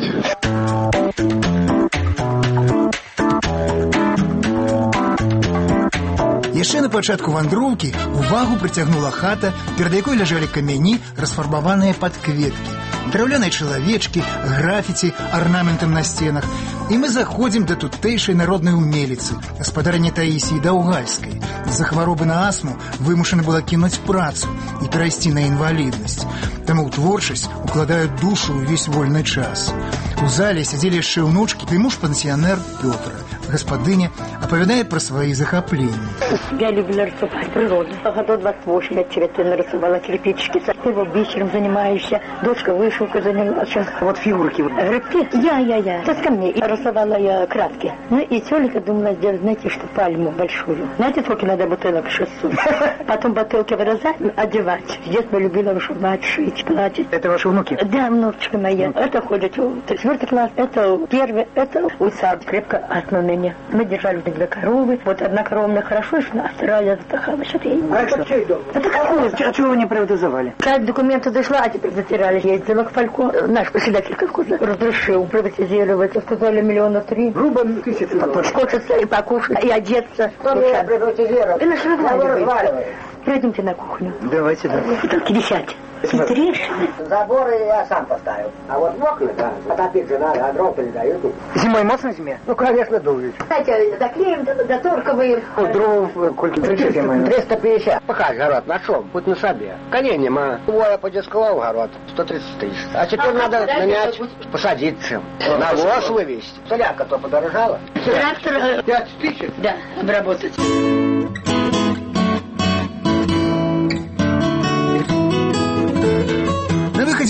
Яшчэ на пачатку вандроўкі увагу прыцягнула хата, перад якой ляжалі камяні, расфарбаваныя пад кветкі, драўляныя чалавечкі, графіці, арнаментам на сценах. І мы заходзім да тутэйшай народнай умеліцы, гаспадарыні Таісіі Даўгальскай. З-за хваробы на астму вымушана была кінуць працу і перайсці на інваліднасць. Таму ў творчасць укладаюць душу ўвесь вольны час. У зале сядзелі яшчэ ўнучкі і муж-пансіянер Пётр. Гаспадыня апавядае пра свае захапленні. Я люблю рисовать природу. Годов двадцать восемь я цветы нарисовала, кирпичики. Его бичером занимаюсь. Дочка вышивкой занималась. Вот фигурки. Грибки. Я, я, я. Сейчас ко мне. И рисовала я кратки. Ну и тёлика думала сделать, знаете, что пальму большую. Знаете, сколько надо бутылок? шестьсот. Потом бутылки вырезать, одевать. С детства любила вышивать, шить, платье. Это ваши внуки? Да, внучка моя. Это ходит в четвертый класс, это первый, это у сад. Крепко отно меня. Мы держали две коровы. Вот одна корова мне хорошо шла, а вторая затахалась. Это я не а это чей дом? Это какой? А чего вы не приватизовали? Как документы дошла, а теперь затирались. Ездила к Фалько. Наш председатель колхоза разрешил приватизировать. Сказали миллиона три. Грубо тысячи. Скотиться и покушать, и одеться. Что я приватизировал? И наши разваливают. Пройдемте на кухню. Давайте, да. Только десять. Трещины. Заборы я сам поставил. А вот окна, да, потопить же надо, а дров передают. Зимой можно зиме? Ну, конечно, дует. Знаете, заклеим, заторковые. Ну, дров, сколько? триста пятьдесят. Пока огород нашел, хоть на себе. Коней нема. Двое подискал огород, сто тридцать тысяч. А теперь а надо нанять, посадить чем. Навоз вывести. Соляка-то подорожала. Трактор... пять тысяч? Да, обработать.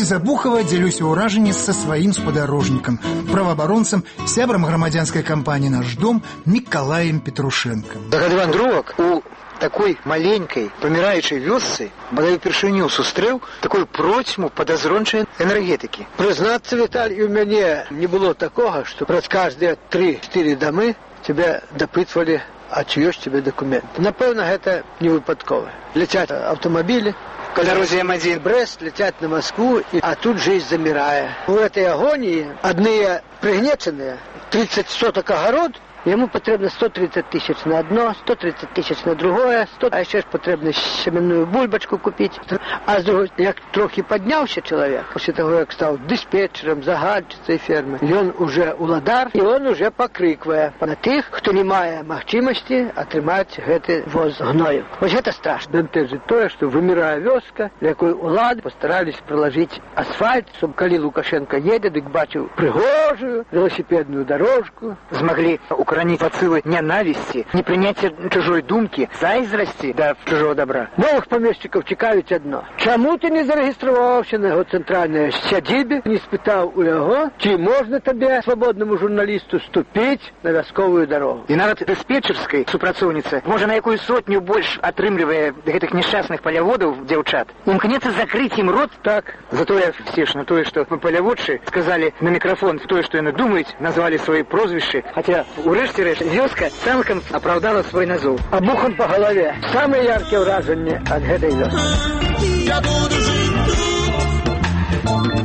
з Абухова дзялюся ўражанні са сваім спадарожнікам, праваабаронцам, сябрам грамадзянскай кампаніі «Наш дом» Мікалаем Петрушэнкам. Загад вандровак у такой маленькай паміраючай вёсцы бадай упершыню сустрэў такую процьму падазрончай энергетыкі. Прызнацца, Віталь, у мяне не было такога, што праз каждыя тры-чатыры дамы тебя дапытвалі, а ці ёсць тебе дакумент. Напэўна, гэта не выпадкова. Ляцяць аўтамабілі, по дороге эм один Брест, летят на Москву, а тут жизнь замирая. В этой агонии одни пригнеченные, тридцать соток огород, ему потребно сто тридцать тысяч на одно, сто тридцать тысяч на другое, сто, а еще потребно семенную бульбочку купить. А с другой, як трохи поднялся человек, после того, как стал диспетчером, загадчицей фермы, и он уже уладар, и он уже покрикивая на тех, кто не мае махчимости отрымать гэты воз гною. Вот это страшно. Бентежит то, что вымирая вёска, якой улад постарались проложить асфальт, чтобы коли Лукашенко едет, дык бачил пригожую велосипедную дорожку, смогли укоронить отсылы ненависти, непринятия чужой думки, зайздрости до чужого добра. Новых помещиков чекают одно. Чому ти не зарегистрировался на его центральной сядибе, не спитав у його, чи можна тебе, свободному журналисту, ступить на вязковую дорогу? И нават диспетчерской супрацовницы, может, на якую сотню больше отрымливая этих несчастных полеводов, девчат, имкнется закрыть им рот так. Зато я все на то, что полеводши сказали на микрофон то, что они думают, назвали свои прозвища, хотя урешті решт вёска цалкам оправдала свой назов. Обухом по голове. Самые яркие вражения от этой вёски. Я буду жить тут.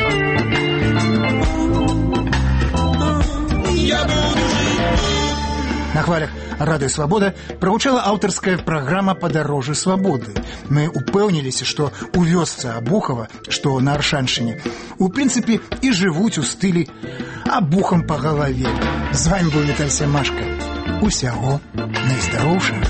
Я буду жить тут. На хвалях Радыё Свабода прагучала аўтарская праграма «Падарожжы свабоды». Мы упэўніліся, што ў вёсцы Абухова, што на Аршаншыне, у прынцыпе і жывуць у стылі «абухам па галаве». З вами быў Віталь Семашка. Усяго найздароўшага.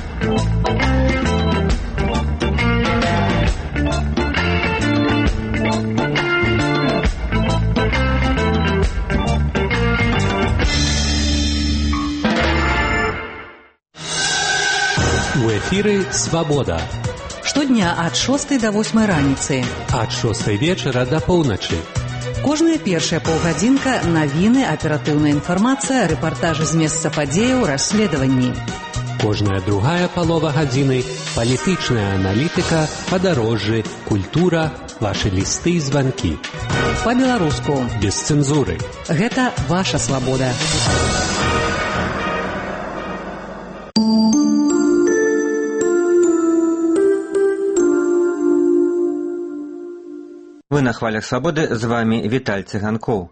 У эфіры «Свабода». Штодня ад шостай да восьмай раніцы. Ад шостай вечара да поўначы. Кожная першая паўгадзінка навіны, аператыўная інфармацыя, рэпартажы з месца падзеяў, расследаванні. Кожная другая палова гадзіны палітычная аналітыка, падарожжы, культура, вашы лісты і званкі. Па-беларуску. Без цэнзуры. Гэта ваша свабода. Вы на хвалях свабоды, з вами Віталь Цыганкоў.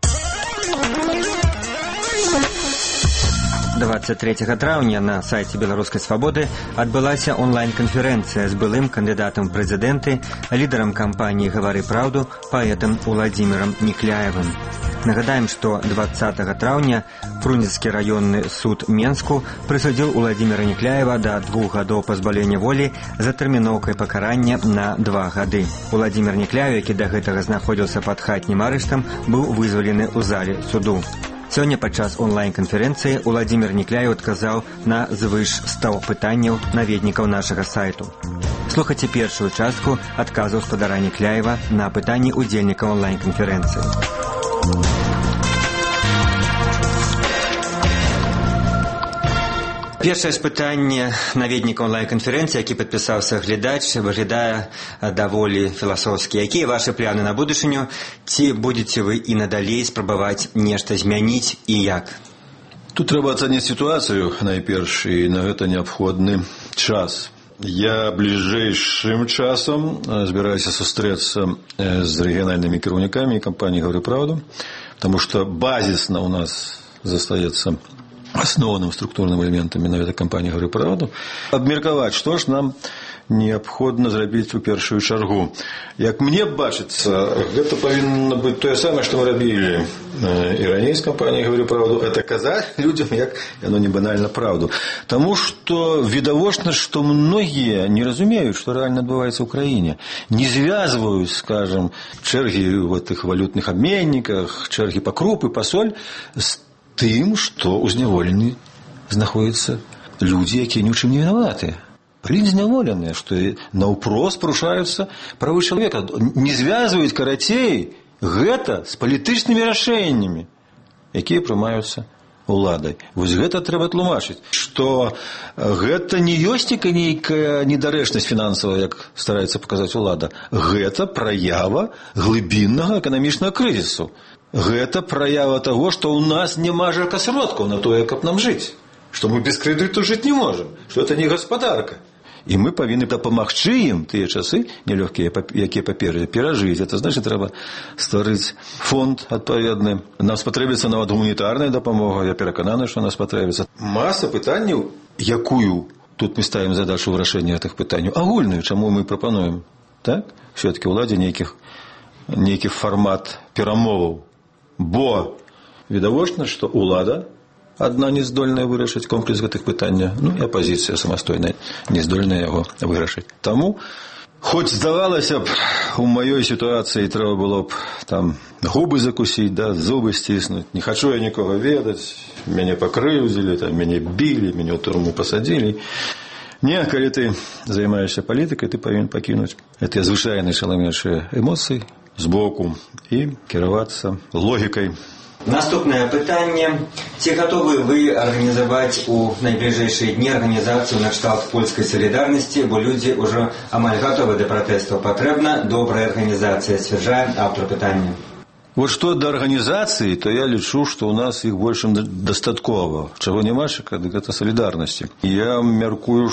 двадцать третьего траўня на сайце Беларускай свабоды адбылася онлайн-канферэнцыя з былым кандыдатам у прэзідэнты, лідарам кампаніі «Гавары праўду», паэтам Уладзімірам Нікляевым. Нагадаем, што двадцатого траўня Фрунзенскі раённы суд Менску прысудзіў Уладзіміра Нікляева да двух гадоў пазбаўлення волі за тэрміноўкай пакарання на два гады. Уладзімір Нікляев, які да гэтага знаходзіўся пад хатнім арыштам, быў вызвалены ў зале суду. Сёння падчас онлайн-канферэнцыі Уладзімір Нікляев адказаў на звыш ста пытанняў наведнікаў нашага сайту. Слухайце першую частку адказаў спадара Нікляева на пытанні удзельнікаў онлайн-канферэнцыі. Першае спытанне наведніка онлайн-канферэнцыі, які падпісаўся глядач, выглядае даволі філасофскі. Якія вашы планы на будучыню? Ці будзеце вы і надалей спрабаваць нешта змяніць і як? Тут трэба ацаніць сітуацыю найперш, і на гэта неабходны час. Я бліжэйшым часам збіраюся сустрэцца з рэгіянальнымі кіраўнікамі кампаніі «Гавары праўду», потому что базісно у нас застаецца основным структурным элементам менавіта кампаніі «Гавары праўду», абмеркаваць, што ж нам неабходна зрабіць у першую чаргу. Як мне бачыцца, гэта павінна быць тое самае, што мы рабілі і раней з кампаніяй «Гавары праўду», это казаць людзям, як яно не банальна праўду. Таму што відавочна, што многія не разумеюць, што рэальна адбываецца ў краіне. Не звязваюць, скажам, чэргі ў гэтых валютных абменніках, чэргі па крупы, па соль з тым, што ўзняволены знаходзяцца людзі, якія ні ў чым не вінаватыя. Люди зняволеныя, што наўпрост парушаюцца правы чалавека. Не звязваюць карацей гэта з палітычнымі рашэннямі, якія прымаюцца уладай. Вось гэта трэба тлумачыць, што гэта не ёсць нейкая недарэчнасць фінансавая, як стараецца паказаць улада. Гэта праява глыбіннага эканамічнага крызісу. Гэта праява таго, што ў нас няма жакасродкаў на тое, каб нам жыць. Што мы без крэдыту жыць не можам, што гэта не гаспадарка. І мы павінны дапамагчы ім тыя часы нелёгкія, якія паперы перажыць. Это значыць, трэба стварыць фонд адпаведны. Нам спатрэбіцца нават гуманітарная дапамога. Я перакананы, што нас спатрэбіцца. Маса пытанняў, якую тут мы ставім задачу вырашэння гэтых пытанняў. Агульную, чаму мы прапануем. Так? Все-таки ўладзе нейкіх, нейкі фармат перамоваў. Бо відавочна, што ўлада адна не здольная вырашыць комплекс гэтых пытанняў, ну і апазіцыя самастойная не здольная яго вырашыць. Таму, хоць здавалася б, у маёй сітуацыі трэба было б там губы закусіць, да, зубы сціснуць, не хачу я нікога ведаць, мяне пакрыўдзілі, там, мяне білі, мяне ў турму пасадзілі. Не, калі ты займаешся палітыкай, ты павінен пакінуць гэтыя звычайныя шаламечыя эмоцыі збоку і кіравацца логікай. Наступнае пытанне. Ці гатовы вы арганізаваць у найбліжэйшыя дні арганізацыю накшталт польскай салідарнасці, бо людзі ўжо амаль гатовы да пратэстаў. Патрэбна добрая арганізацыя, сцвярджае аўтар пытання. Вот што да арганізацыі, то я лічу, што ў нас іх больш дастаткова. Чаго няма, дык гэта салідарнасці. Я мяркую,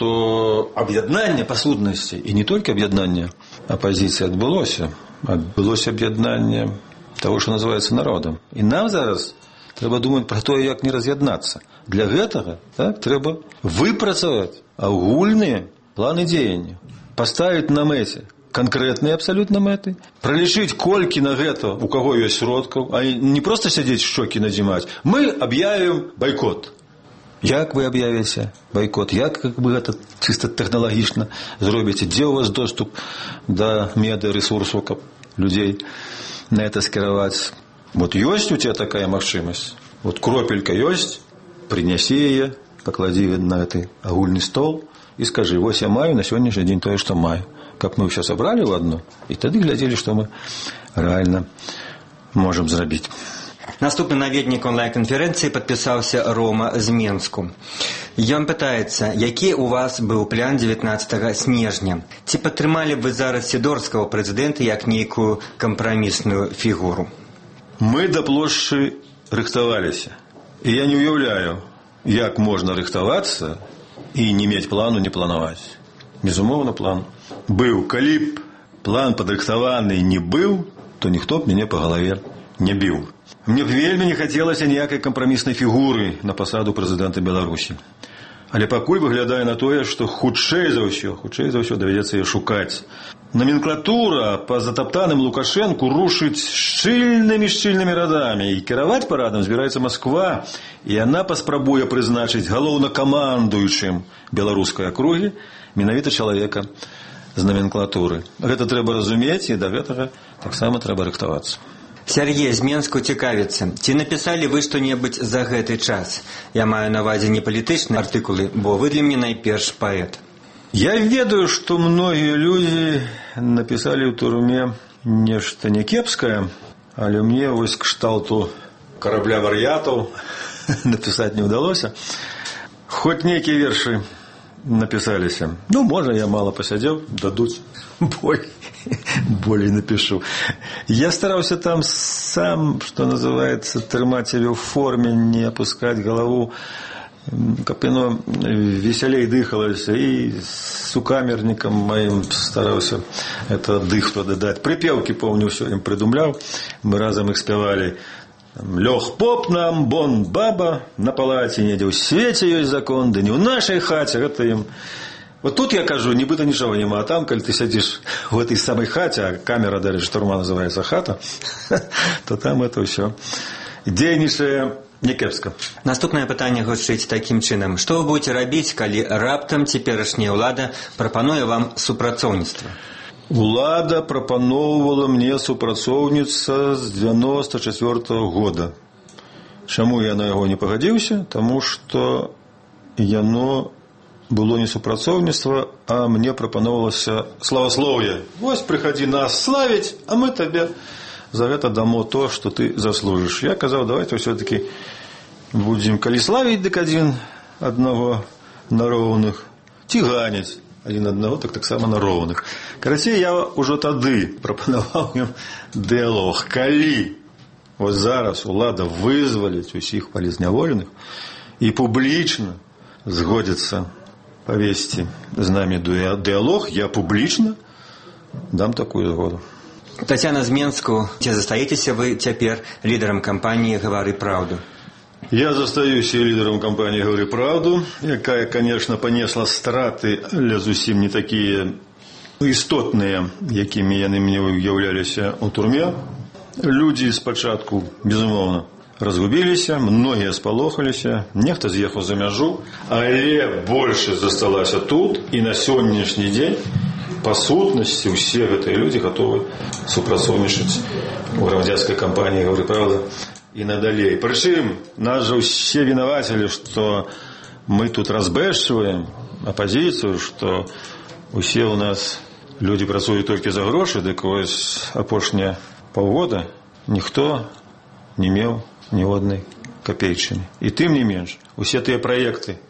што аб'яднанне па сутнасці, і не толькі аб'яднанне апазіцыі адбылося, адбылося аб'яднанне того, что называется народом. И нам зараз трэба думаць пра тое, як не раз'яднацца. Для гэтага так, трэба выпрацаваць агульныя планы дзеяння, паставіць на мэце канкрэтныя абсалютна мэты, пралічыць, колькі на гэта у каго ёсць сродкаў, а не проста сядзець шчокі надзімаць. Мы аб'явім байкот. Як вы аб'явіце байкот? Як вы гэта чыста тэхналагічна зробіце? Дзе у вас доступ да медыарэсурсу, каб людзей на это скіраваць? Вот ёсць у тебя такая магчымасць. Вот кропелька ёсць, прынясі яе, пакладзі на гэты агульны стол і скажы, вось я маю на сённяшні дзень тое, што маю. Каб мы ўсё сабралі ў адно, і тады глядзелі, што мы рэальна можам зрабіць. Наступны наведнік онлайн-канферэнцыі падпісаўся Рома з Менску. Ён пытаецца, які у вас быў план дзевятнаццатага снежня? Ці падтрымалі б вы зараз сідорскага прэзідэнта як нейкую кампрамісную фігуру? Мы да плошчы рыхтаваліся. І я не ўяўляю, як можна рыхтавацца і не мець плану, не планаваць. Безумоўна, план быў. Калі б план падрыхтаваны не быў, то ніхто б мяне па галаве не біў. Мне б вельмі не хацелася ніякай кампраміснай фігуры на пасаду прэзідэнта Беларусі. Але пакуль выглядае на тое, што хутчэй за ўсё, хутчэй за ўсё давядзецца яе шукаць. Номенклатура па затаптаным Лукашэнку рушыць шчыльнымі-шчыльнымі радамі, і кіраваць парадам збіраецца Масква, і яна паспрабуе прызначыць галоўнакамандуючым беларускай акругі менавіта чалавека з номенклатуры. Гэта трэба разумець, і да гэтага таксама трэба рыхтавацца. Сергей з Менску цікавіцца, ці напісалі вы што-небудзь за гэты час? Я маю на ўвазе не палітычныя артыкулы, бо вы для мяне найперш паэт. Я ведаю, што многія людзі напісалі ў турме нешта някепскае, але мне вось кшталту карабля вар'ятаў напісаць не ўдалося. Хоць нейкія вершы напісаліся. Ну, можа, я мала пасядзеў, дадуць боль. Болей напишу. Я старался там сам, что называется, трымать себя в форме, не опускать голову, как оно веселей дыхалось, и с сукамерником моим старался это дых додать. Припевки, помню, все им придумлял, мы разом их спевали. Лёг поп нам, бон баба, на палаце недзе ў свеце ёсць закон, да не ў нашай хаце, гэта им. Вот тут я кажу, нібыта нічого нема, а там, калі ты сядзіш в этой самой хате, а камера, дарэчы, штурма называется хата, то там это ўсё дзейнічае някепска. Наступнае пытанне гучыць такім чынам. Што вы будзеце рабіць, калі раптам цяперашняя ўлада прапануе вам супрацоўніцтва? Улада прапаноўвала мне супрацоўніца з дзевяносто чацвёртага года. Чаму я на яго не пагадзіўся? Таму што яно было не супрацоўніцтва, а мне прапаноўвалася славаслоўе. Вось прыходи нас славить, а мы тебе за это дамо то, что ты заслужишь. Я казал, давайте все-таки будем, коли славить, дык один одного на роўных, ці ганяць один одного, так так само на роўных. Карацей, я уже тады прапанаваў ім дыялог. Калі вот зараз улада вызваліць усіх палізняволеных і публічна згодзіцца повесці з намі дыялог, я публічна дам такую згоду. Татьяна з Менску, ці застаецеся вы цяпер лідарам кампаніі «Гавары праўду»? Я застаюся лідарам кампаніі «Гавары праўду», якая, конечно, панесла страты, але зусім не такія істотныя, якімі яны мне уяўляліся ў турме. Людзі спачатку, безумоўна, разгубіліся, многія спалохаліся, нехта з'ехаў за мяжу, але большасць засталася тут, і на сённяшні дзень по сутнасці ўсе гэтыя людзі гатовы супрацоўнічаць у грамадзянскай кампаніі «Гавары праўда» і надалей. Прычым, нас жа ўсе вінавацілі, што мы тут разбэшчваем апазіцыю, што усе ў нас людзі працуюць толькі за грошы, дык вось апошнія паўгода ніхто не меў ні однай капейчыны. І тым не менш, усе тыя праекты,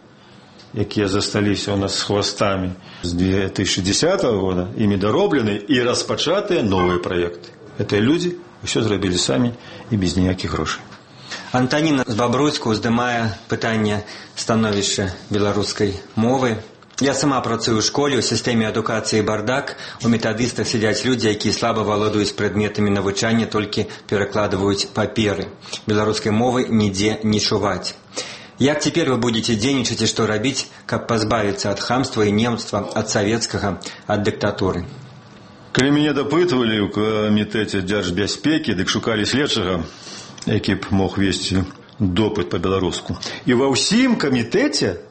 якія засталіся ў нас з хвастамі з две тысячи дзесятого года, імі дароблены і распачатыя новыя праекты. Гэтыя людзі ўсё зрабілі самі і без ніякіх грошай. Антаніна з Бабруйску здымае пытанне становішча беларускай мовы. Я сама працую ў школе, у сістэме адукацыі «Бардак». У метадыстах сядзяць людзі, якія слаба валодаюць прадметамі навучання, толькі перакладваюць паперы. Беларускай мовы нідзе не чуваць. Як цяпер вы будзеце дзейнічаць і што рабіць, каб пазбавіцца ад хамства і немства, ад савецкага, ад дыктатуры? Калі мяне дапытвалі ў камітэце дзяржбяспекі, дык шукалі следчага, які б мог весці допыт па-беларуску. І ва ўсім камітэце,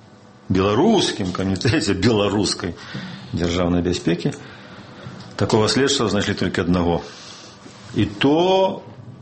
беларускім камітэце беларускай дзяржаўнай бяспекі, такого следчага знайшлі толькі аднаго. І то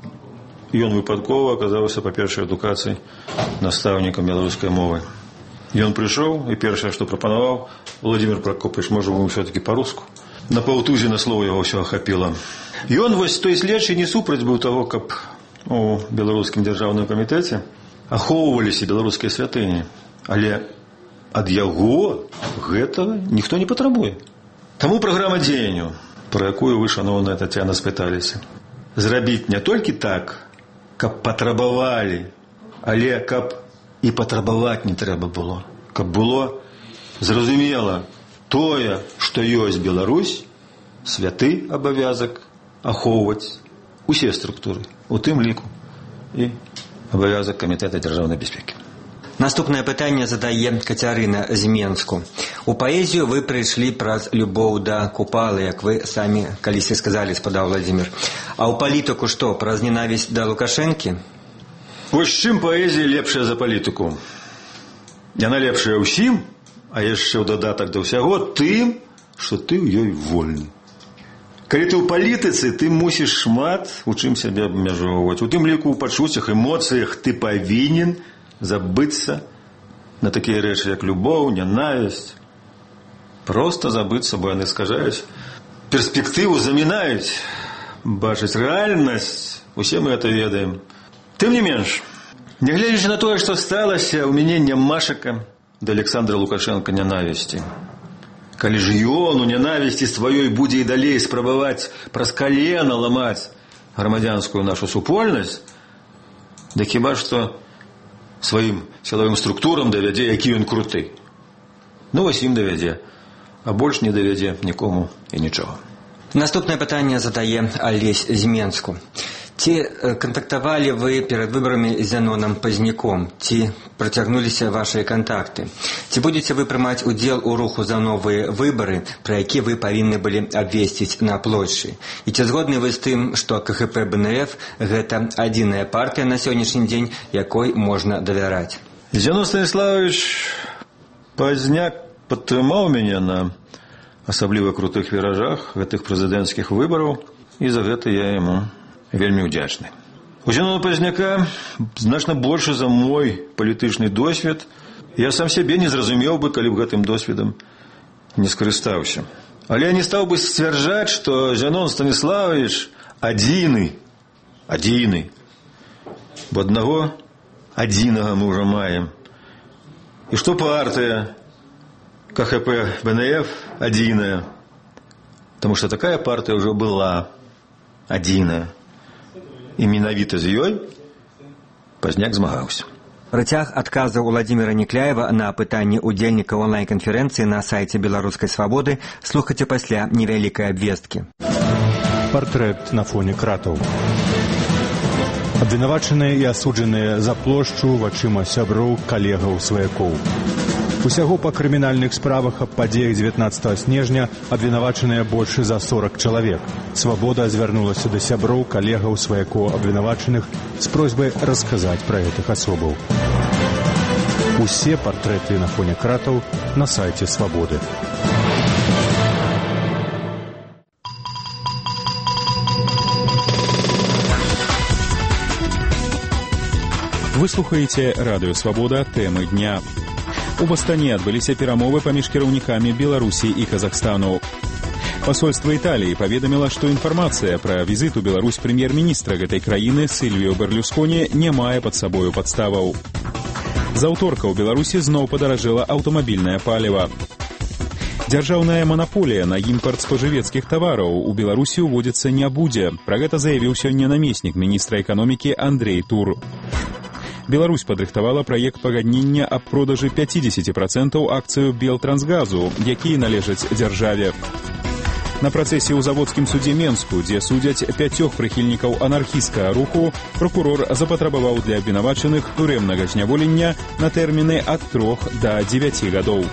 ён выпадкова аказаўся па першай адукацыі настаўнікам беларускай мовы. Ён прыйшоў і першае, што прапанаваў: Владимир Прокопыч, можа, вы ўсё-таки па-руску? На паўтузіна слова яго ўсё ахапіла. Ён вось той следчы не супраць быў таго, каб у беларускім дзяржаўным камітэце ахоўваліся беларускія святыні, але ад яго гэтага ніхто не патрабуе. Таму праграма дзеянняў, пра якую вы, шаноўная Тацяна, спыталіся, зрабіць не толькі так, каб патрабавалі, але каб і патрабаваць не трэба было. Каб было зразумела тое, што ёсць Беларусь, святы абавязак ахоўваць усе структуры, у тым ліку і абавязак камітэта дзяржаўнай бяспекі. Наступнае пытанне задае Кацярына з Менску. У паэзію вы прыйшлі праз любоў да Купалы, як вы самі калісьці сказалі, спадар Владимир. А ў палітыку што, праз ненавісць да Лукашэнкі? Вось чым паэзія лепшая за палітыку? Яна лепшая ўсім, а яшчэ ў дадатак да ўсяго тым, што ты ў ёй вольны. Калі ты ў палітыцы, ты мусіш шмат у чым сябе абмяжоўваць. У тым ліку ў пачуццях, эмоцыях ты павінен забыцца на такія рэчы, як любоў, нянавісць. Проста забыцца, бо яны скажаюць перспектыву, замінаюць. Бачыць рэальнасць, усе мы гэта ведаем. Тым не менш, нягледзячы на тое, што сталася, у мяне нямашака да Александра Лукашэнка нянавісці. Калі ж ён у нянавісці сваёй будзе і далей спрабаваць праз калена ламаць грамадзянскую нашу супольнасць, да хіба што сваім сілавым структурам давядзе, які ён круты. Ну, вось ім давядзе, а больш не давядзе нікому і нічога. Наступнае пытанне задае Алесь з Менску. Ці кантактавалі вы перад выбарамі з Зяноном Пазняком? Ці працягнуліся вашыя кантакты? Ці будзеце вы прымаць удзел у руху за новыя выбары, пра які вы павінны былі абвесціць на плошчы? І ці згодны вы з тым, што ка гэ пэ бэ эн эф гэта адзіная партыя на сённяшні дзень, якой можна давяраць? Зянон Станіславович Пазняк падтрымаў мяне на асабліва крутых віражах гэтых прэзідэнцкіх выбараў, і за гэта я яму вельмі ўдзячны. У Зянона Пазняка значна больше за мой палітычны досвед, Я сам сябе не зразумеў бы, калі б гэтым досведам не скарыстаўся. Але я не стаў бы сцвярджаць, што Зянон Станіславович адзіны, адзіны. Бо аднаго адзінага мы ўжо маем. І што партыя ка ха пэ бэ эн эф адзіная. Таму што такая партыя ўжо была адзіная. І менавіта з ёй Пазняк змагаўся. Працяг адказаў Уладзіміра Нікляева на пытанні удзельнікаў онлайн-канферэнцыі на сайце Беларускай свабоды слухайце пасля невялікай абвесткі. Партрэт на фоне кратаў. Абвінавачаныя і асуджаныя за плошчу вачыма сяброў, калегаў, сваякоў. Усяго па крымінальных справах аб падзеях дзевятнаццатага снежня абвінавачаныя больш за сорак чалавек. Свабода звярнулася да сяброў, калегаў, сваякоў абвінавачаных з просьбай расказаць пра гэтых асобаў. Усе партрэты на фоне кратаў на сайце Свабоды. Вы слухаеце радыё Свабода, тэмы дня. У Астане адбыліся перамовы паміж кіраўнікамі Беларусі і Казахстану. Пасольства Італіі паведаміла, што інфармацыя пра візіт у Беларусь прэм'ер-міністра гэтай краіны Сільвіо Берлюсконі не мае пад сабою падставаў. З аўторка ў Беларусі зноў падаражэла аўтамабільнае паліва. Дзяржаўная манаполія на імпарт спажывецкіх тавараў у Беларусі ўводзіцца не будзе. Пра гэта заявіў сёння намеснік міністра эканомікі Андрей Тур. Беларусь падрыхтавала праект пагаднення аб продажы пяцьдзесят працэнтаў акцыю Белтрансгазу, якія належаць дзяржаве. На працэсе ў заводскім судзе Менску, дзе судзяць пяцёх прыхільнікаў анархісцкага руху, пракурор запатрабаваў для абвінавачаных турэмнага зняволення на тэрміны ад трох да дзевяці гадоў.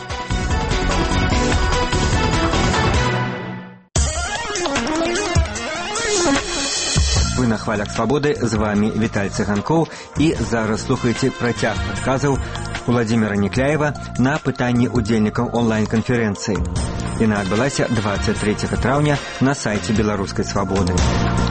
Вы на хвалях свабоды, з вами Віталь Цыганкоў, і зараз слухаеце працяг адказаў Уладзіміра Нікляева на пытанні удзельнікаў онлайн-канферэнцыі. Яна адбылася двадцать третьего траўня на сайце Беларускай свабоды.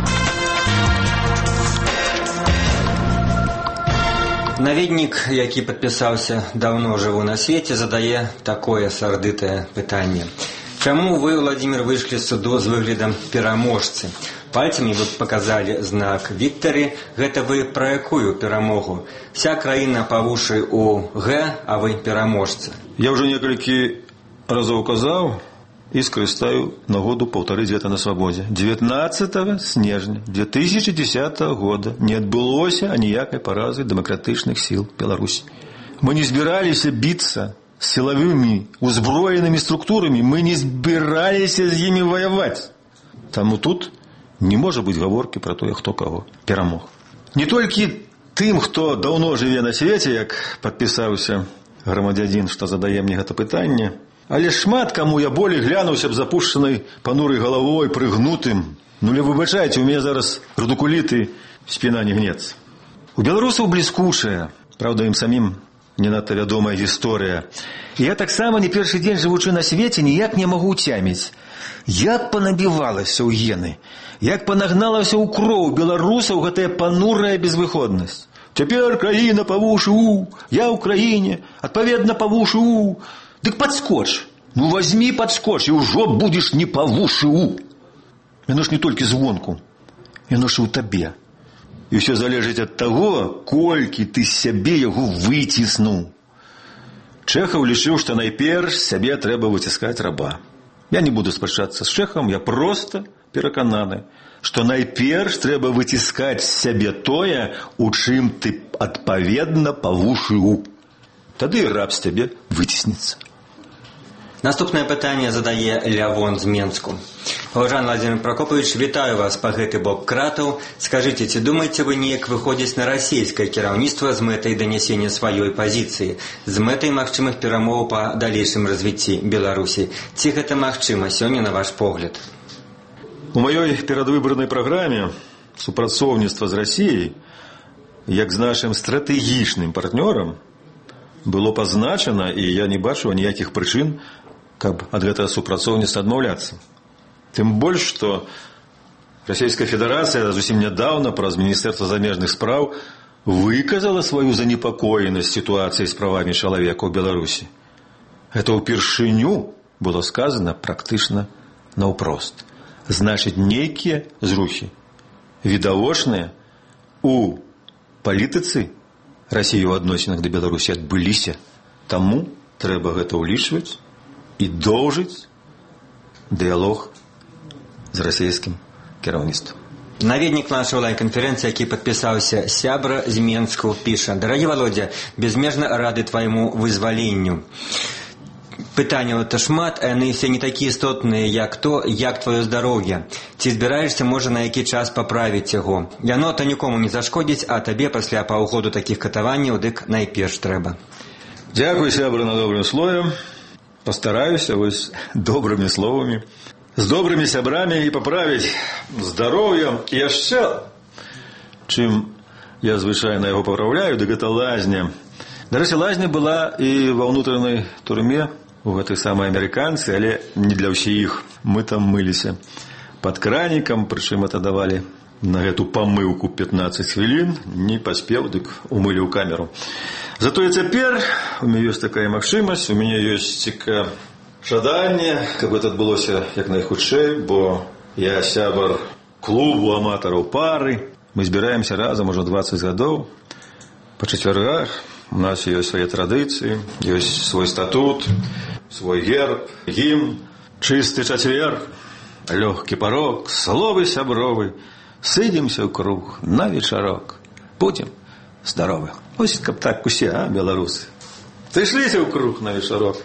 Наведнік, які падпісаўся «Даўно жыву на свеце», задае такое сардытае пытанне. Чаму вы, Уладзімір, выйшлі з суду з выглядам пераможцы? Пальцамі вы паказалі знак «Віктары». Гэта вы пра якую перамогу? Вся краіна па вушы у Г, а вы пераможцы. Я ўжо некалькі разоў казаў і скарыстаю нагоду паўтарыць гэта на свабодзе. дзевятнаццатага снежня две тысячи десятого года не адбылося аніякай паразы дэмакратычных сіл Беларусі. Мы не збіраліся біцца з сілавымі узброенымі структурамі, мы не збіраліся з імі ваяваць. Таму тут не можа быць гаворкі пра тое, хто каго перамог. Не толькі тым, хто даўно жыве на свеце, як падпісаўся грамадзянін, што задае мне гэта пытанне, але шмат каму я болей глянуўся б запушчанай панурай галавой, прыгнутым. Ну, ли выбачайце, у мяне зараз радыкуліты, спіна не гнецца. У беларусаў бліскучая, правда, ім самім не надта вядомая гісторыя. І я таксама не першы дзень жывучы на свеце ніяк не магу уцяміць, як панабівалася ў гены, як панагналася ў кроў беларусаў гэтая панурая безвыходнасць. Цяпер краіна па вушы у, я ў краіне, адпаведна па вушы у. Дык падскоч, ну вазьмі падскоч, і ўжо будзеш не па вушы у. Яно ж не толькі звонку, яно ж і ў табе. І ўсё залежыць ад таго, колькі ты з сябе яго выціснуў. Чэхаў лічыў, што найперш сябе трэба выціскаць раба. Я не буду спрачацца з Чэхам, я проста перакананы, што найперш трэба выціскаць з сябе тое, у чым ты адпаведна па вушы у. Тады і раб з цябе выціснецца. Наступнае пытанне задае Лявон з Менску. Уважаемый Владимир Прокопович, вітаю вас па гэты бок кратаў. Скажыце, ці думаеце вы неяк выходзіць на расійскае кіраўніцтва з мэтай данясення сваёй пазіцыі, з мэтай магчымых перамоў па далейшым развіцці Беларусі? Ці гэта магчыма сёння, на ваш погляд? У маёй перадвыбарнай праграме супрацоўніцтва з Расіяй, як з нашым стратэгічным партнёрам, было пазначана, і я не бачу ніякіх прычын, каб ад гэтага супрацоўніцтва адмаўляцца. Тым больш, што Расійская Федэрацыя зусім нядаўна праз Міністэрства замежных спраў выказала свою занепокоенность ситуацией с правами человека в Беларуси. Это упершыню было сказано практично наўпрост. Значит, нейкие зрухи, видовошные у палітыцы России в адносінах до Беларуси отбылися. Тому трэба гэта улічваць и доўжыць диалог с российским кіраўніцтвам. Наведнік нашей онлайн-конференции, який подписался сябра з Менску, пише: «Дорогий Володя, безмежно рады твоему вызволению. Пытання то шмат, а яны все не такие істотныя, як то, як твоё здароўе. Ці збіраешься, можа, на які час паправіць яго? Яно то нікому не зашкодзіць, а табе пасля паўгоду такіх катаванняў дык найперш трэба». Дякую, сябра, на добрым слове. Постараюся вось добрымі словамі, з добрымі сябрамі і паправіць здароўе. І яшчэ, чым я звычайна яго папраўляю, дык гэта лазня. Дарэчы, лазня была і ва ўнутранай турме у гэтай самай амерыканцы, але не для ўсіх. Мы там мыліся пад кранікам, прычым это давалі на гэту памыўку пятнадцать хвілін, не паспеў, дык умылі ў камеру. Затое цяпер у мяне ёсць такая магчымасць, у мяне ёсць жаданне, каб гэта адбылося як найхутчэй, бо я сябар клубу аматараў пары. Мы збіраемся разам ужо двадцать гадоў па чацвяргах. У нас ёсць свае традыцыі, ёсць свой статут, свой герб, гімн, чысты чацвер, лёгкі парог, словы сябровы, сыдземся ў круг на вечарок, будзем здаровы. Вось каб так усе, а, беларусы, сышліся ў круг на вечарок,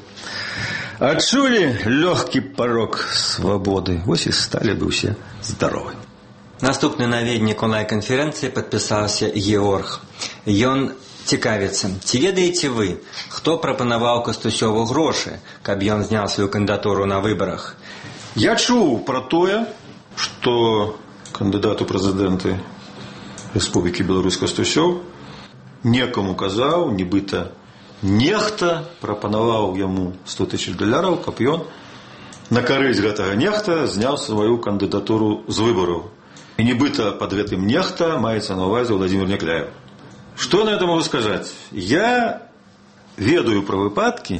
адчулі лёгкі парог свабоды, вось і сталі бы ўсе здаровы. Наступны наведнік онлайн-конференцыі падпісаўся Георг. Ён цікавіцца: ці ведаеце вы, хто прапанаваў Кастусёву грошы, каб ён зняў сваю кандыдатуру на выбарах? Я чуў пра тое, што кандыдат у прэзідэнты Рэспублікі Беларусь Кастусёў некаму казаў, нібыта нехта прапанаваў яму сто тысяч даляраў, каб ён на карысць гэтага нехта зняў сваю кандыдатуру з выбараў. І нібыта пад гэтым нехта маецца на ўвазе Владимир Некляев. Что на это могу сказать? Я ведаю про выпадки,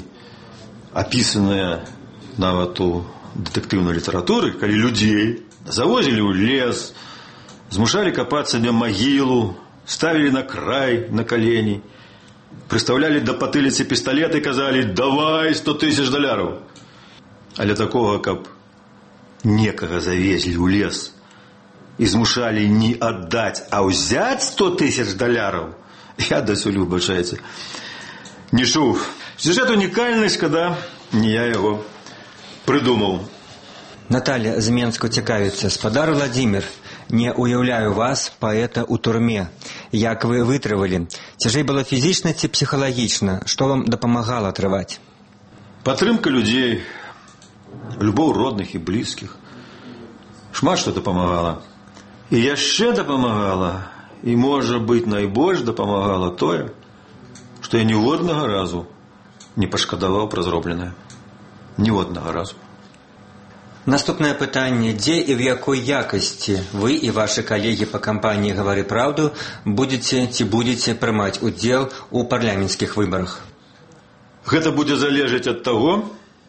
описанные нават у детективной литературы, когда людей завозили в лес, змушали копаться на могилу, ставили на край, на колени, приставляли до потылицы пистолет и казали: давай сто тысяч доляров. Але такого, как некого завезли в лес и змушали не отдать, а взять сто тысяч доляров, я досюль, вибачайте, не чув. Сюжет унікальність, когда не я его придумал. Наталья з Менску цікавіцца: спадар Владимир, не уяўляю вас, паэта, у турме. Як вы вытрывалі? Цяжэй было фізічна ці псіхалагічна? Што вам дапамагала трываць? Падтрымка людзей, любоў родных і блізкіх. Шмат што дапамагала. І яшчэ дапамагала, і, можа быць, найбольш дапамагала тое, што я ніводнага разу не пашкадаваў пра зробленае. Ніводнага разу. Наступнае пытанне: дзе і в якой якасці вы і вашы калегі па кампаніі «Гавары праўду» будзеце ці будзеце прымаць удзел у парламенцкіх выбарах? Гэта будзе залежаць ад таго,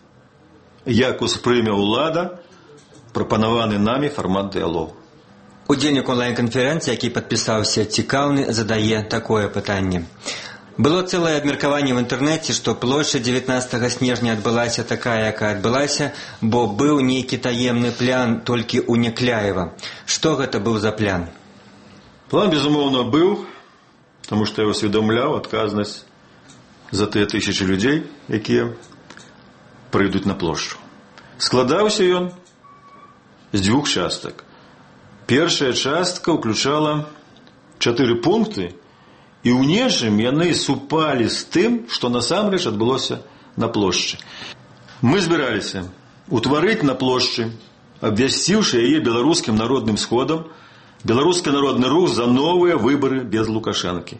як успрыме ўлада прапанаваны намі фармат дыялогу. Удзельнік онлайн-канферэнцыі, які падпісаўся «Цікаўны», задае такое пытанне. Было цэлае абмеркаванне ў інтэрнэце, што плошча дзевятнаццатага снежня адбылася такая, якая адбылася, бо быў нейкі таемны план толькі ў Некляева. Што гэта быў за план? План, безумоўна, быў, таму што я усведамляў адказнасць за тыя тысячы людзей, якія прыйдуць на плошчу. Складаўся ён з дзвюх частак. Першая частка ўключала чатыры пункты, і ў нечым яны супалі з тым, што насамрэч адбылося на плошчы. Мы збіраліся утварыць на плошчы, абвясціўшы яе беларускім народным сходам, беларускі народны рух за новыя выбары без Лукашэнкі.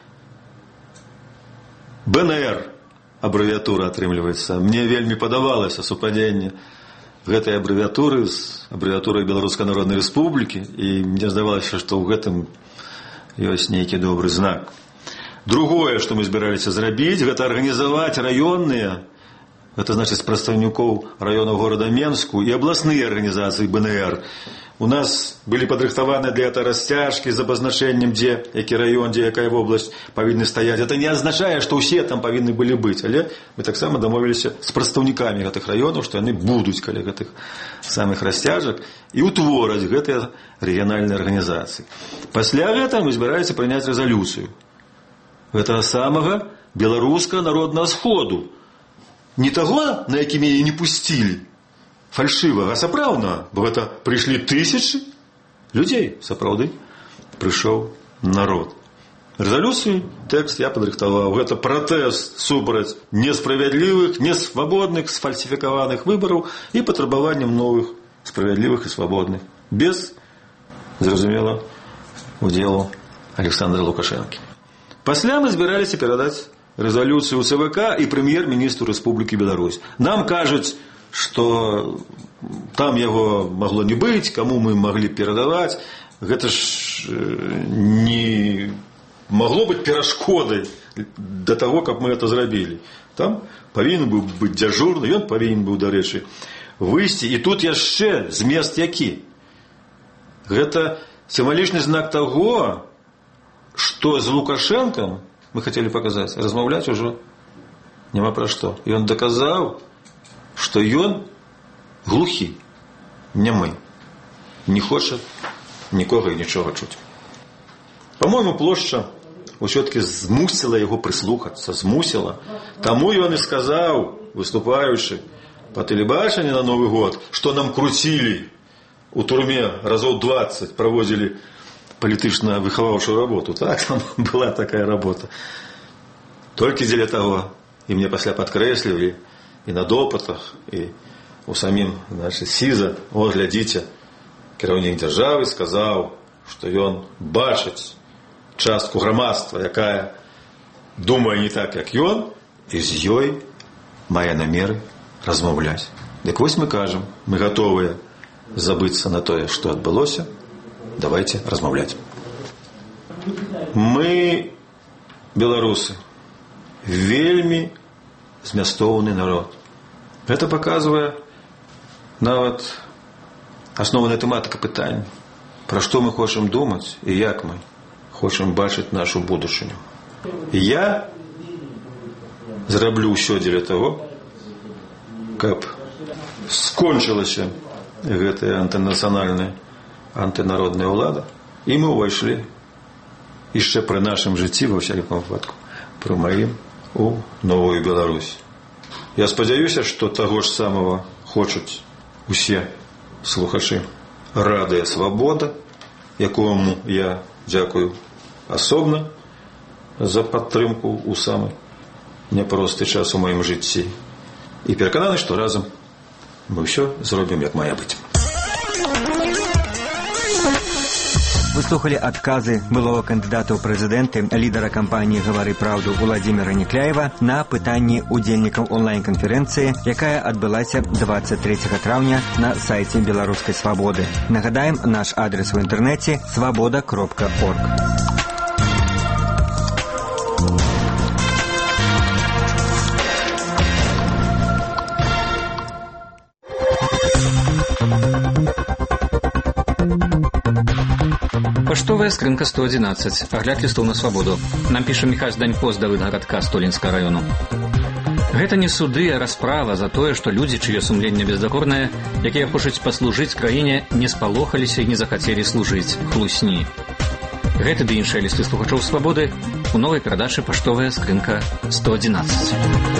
бэ эн эр абрэвіатура атрымліваецца. Мне вельмі падавалася супадзенне гэтай абрэвіатуры з абрэвіатурай Беларускай Народнай Рэспублікі, і мне здавалася, што ў гэтым ёсць нейкі добры знак. Другое, што мы збіраліся зрабіць, гэта арганізаваць раённыя, гэта значыць прадстаўнікоў раёнаў горада Менску і абласныя арганізацыі бэ эн эр. У нас былі падрыхтаваны для гэта расцяжкі з абазначэннем, дзе які раён, дзе якая вобласць павінны стаяць. Гэта не азначае, што ўсе там павінны былі быць, але мы таксама дамовіліся з прадстаўнікамі гэтых раёнаў, што яны будуць каля гэтых самых расцяжак і ўтвораць гэтыя рэгіянальныя арганізацыі. Пасля гэтага мы збіраемся прыняць рэзалюцыю гэтага самага беларускага народнага сходу. Не таго, на які мяне не пусцілі, фальшывага, а сапраўднага, бо гэта прыйшлі тысячы людзей, сапраўды прыйшоў народ. Рэзалюцыю, тэкст я падрыхтаваў. Гэта пратэст супраць несправядлівых, несвабодных, сфальсіфікаваных выбараў і патрабаваннем новых справядлівых і свабодных, без, зразумела, удзелу Александра Лукашэнкі. Пасля мы збіраліся перадаць рэзалюцыю ў цэ вэ ка і прэм'ер-міністру Рэспублікі Беларусь. Нам кажуць, што там яго магло не быць, каму мы маглі перадаваць. Гэта ж не магло быць перашкодай да таго, каб мы гэта зрабілі. Там павінен быў быць дзяжурны, ён павінен быў, дарэчы, выйсці. І тут яшчэ змест які? Гэта сімвалічны знак таго, што з Лукашэнкам мы хацелі паказаць, размаўляць ужо няма пра што. Ён даказаў, што ён глухі, нямы, не хоча нікога і нічога чуць. Па-мойму, плошча ўсё-такі змусіла яго прыслухацца, змусіла. Таму ён і сказаў, выступаючы па тэлебачанні на Новы год, што нам круцілі у турме разоў дваццаць, праводзілі палітычна выхаваўчую работу. Так, там была такая работа. Толькі дзеля таго, і мне пасля падкрэслівалі, і на допытах, і у самім, значит, СІЗА, о, глядзіце, кіраўнік дзяржавы сказаў, што ён бачыць частку грамадства, якая думае не так, як ён, і з ёй мае намеры размаўляць. Дык вось мы кажам, мы гатовыя забыцца на тое, што адбылося, давайте размаўляць. Мы, беларусы, вельмі змястоўны народ. Гэта паказвае нават асноўная тэматыка пытання. Пра што мы хочам думаць і як мы хочам бачыць нашу будучыню. І я зраблю ўсё дзеля таго, каб скончылася гэтая антынацыянальная, антынародная ўлада, і мы ўвайшлі яшчэ пры нашым жыцці, ва ўсякім выпадку, пры маім у новую Беларусь. Я спадзяюся, што таго ж самага хочуць усе слухачы радыё «Свабода», якому я дзякую асобна за падтрымку ў самы няпросты час у маім жыцці. І перакананы, што разам мы ўсё зробім, як мае быць. Вы слухали адказы былого кандыдата ў прэзідэнты, лідара кампаніі «Гавары праўду» Уладзіміра Нікляева на пытанні удзельнікаў онлайн-канферэнцыі, якая адбылася дваццаць трэцяга траўня на сайце Беларускай свабоды. Нагадаем, наш адрес у інтэрнэце свабода кропка орг. Паштовая скрынка сто адзінаццаць. Агляд лістоў на свабоду. Нам піша Міхась Данько з Давыдгарадка Столінскага раёну. Гэта не суды, а расправа за тое, што людзі, чыё сумленне бездакорнае, якія хочуць паслужыць краіне, не спалохаліся і не захацелі служыць. Хлусні. Гэты ды іншыя лісты слухачоў свабоды у новай перадачы «Паштовая скрынка сто адзінаццаць».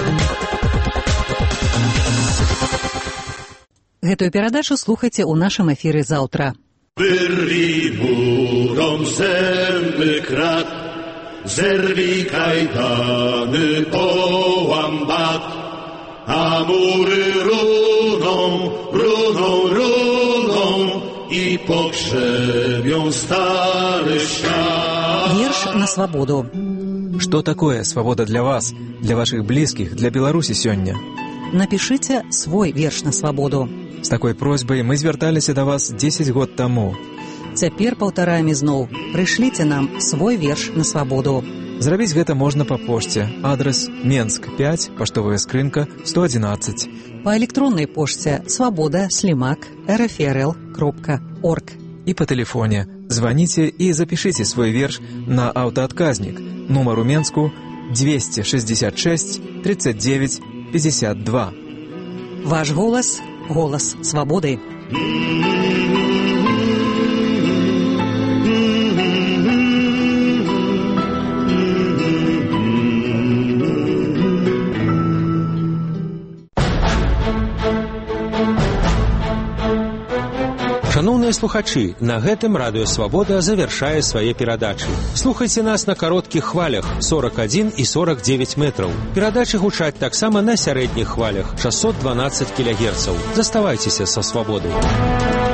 Гэтую перадачу слухайце ў нашым эфіры заўтра. Wyrwij murom zęby krat, zerwij kajdany, połam bat, a mury runą, runą, runą i pogrzebią stary świat. Вірш на свабоду. Што такое свабода для вас, для вашых блізкіх, для Беларусі сёння? Напішыце свой верш на свабоду. З такой просьбай мы звярталіся да вас дзесяць год таму. Цяпер паўтараем ізноў. Прышліце нам свой верш на свабоду. Зрабіць гэта можна па пошце. Адрас Менск пяць, паштовая скрынка сто адзінаццаць. Па электроннай пошце свабода слімак рфрл кропка орг. І па тэлефоне. Званіце і запішыце свой верш на аўтаадказнік. Нумар у Менску двести шестьдесят шесть тридцать девять пятьдесят два. Ваш голас – голас свабоды. Шановныя слухачы, на гэтым радыё Свабода завяршае свае перадачы. Слухайце нас на кароткіх хвалях сорок один і сорок девять метраў. Перадачы гучаць таксама на сярэдніх хвалях шестьсот двенадцать кілягерцаў. Заставайцеся са Свабодай.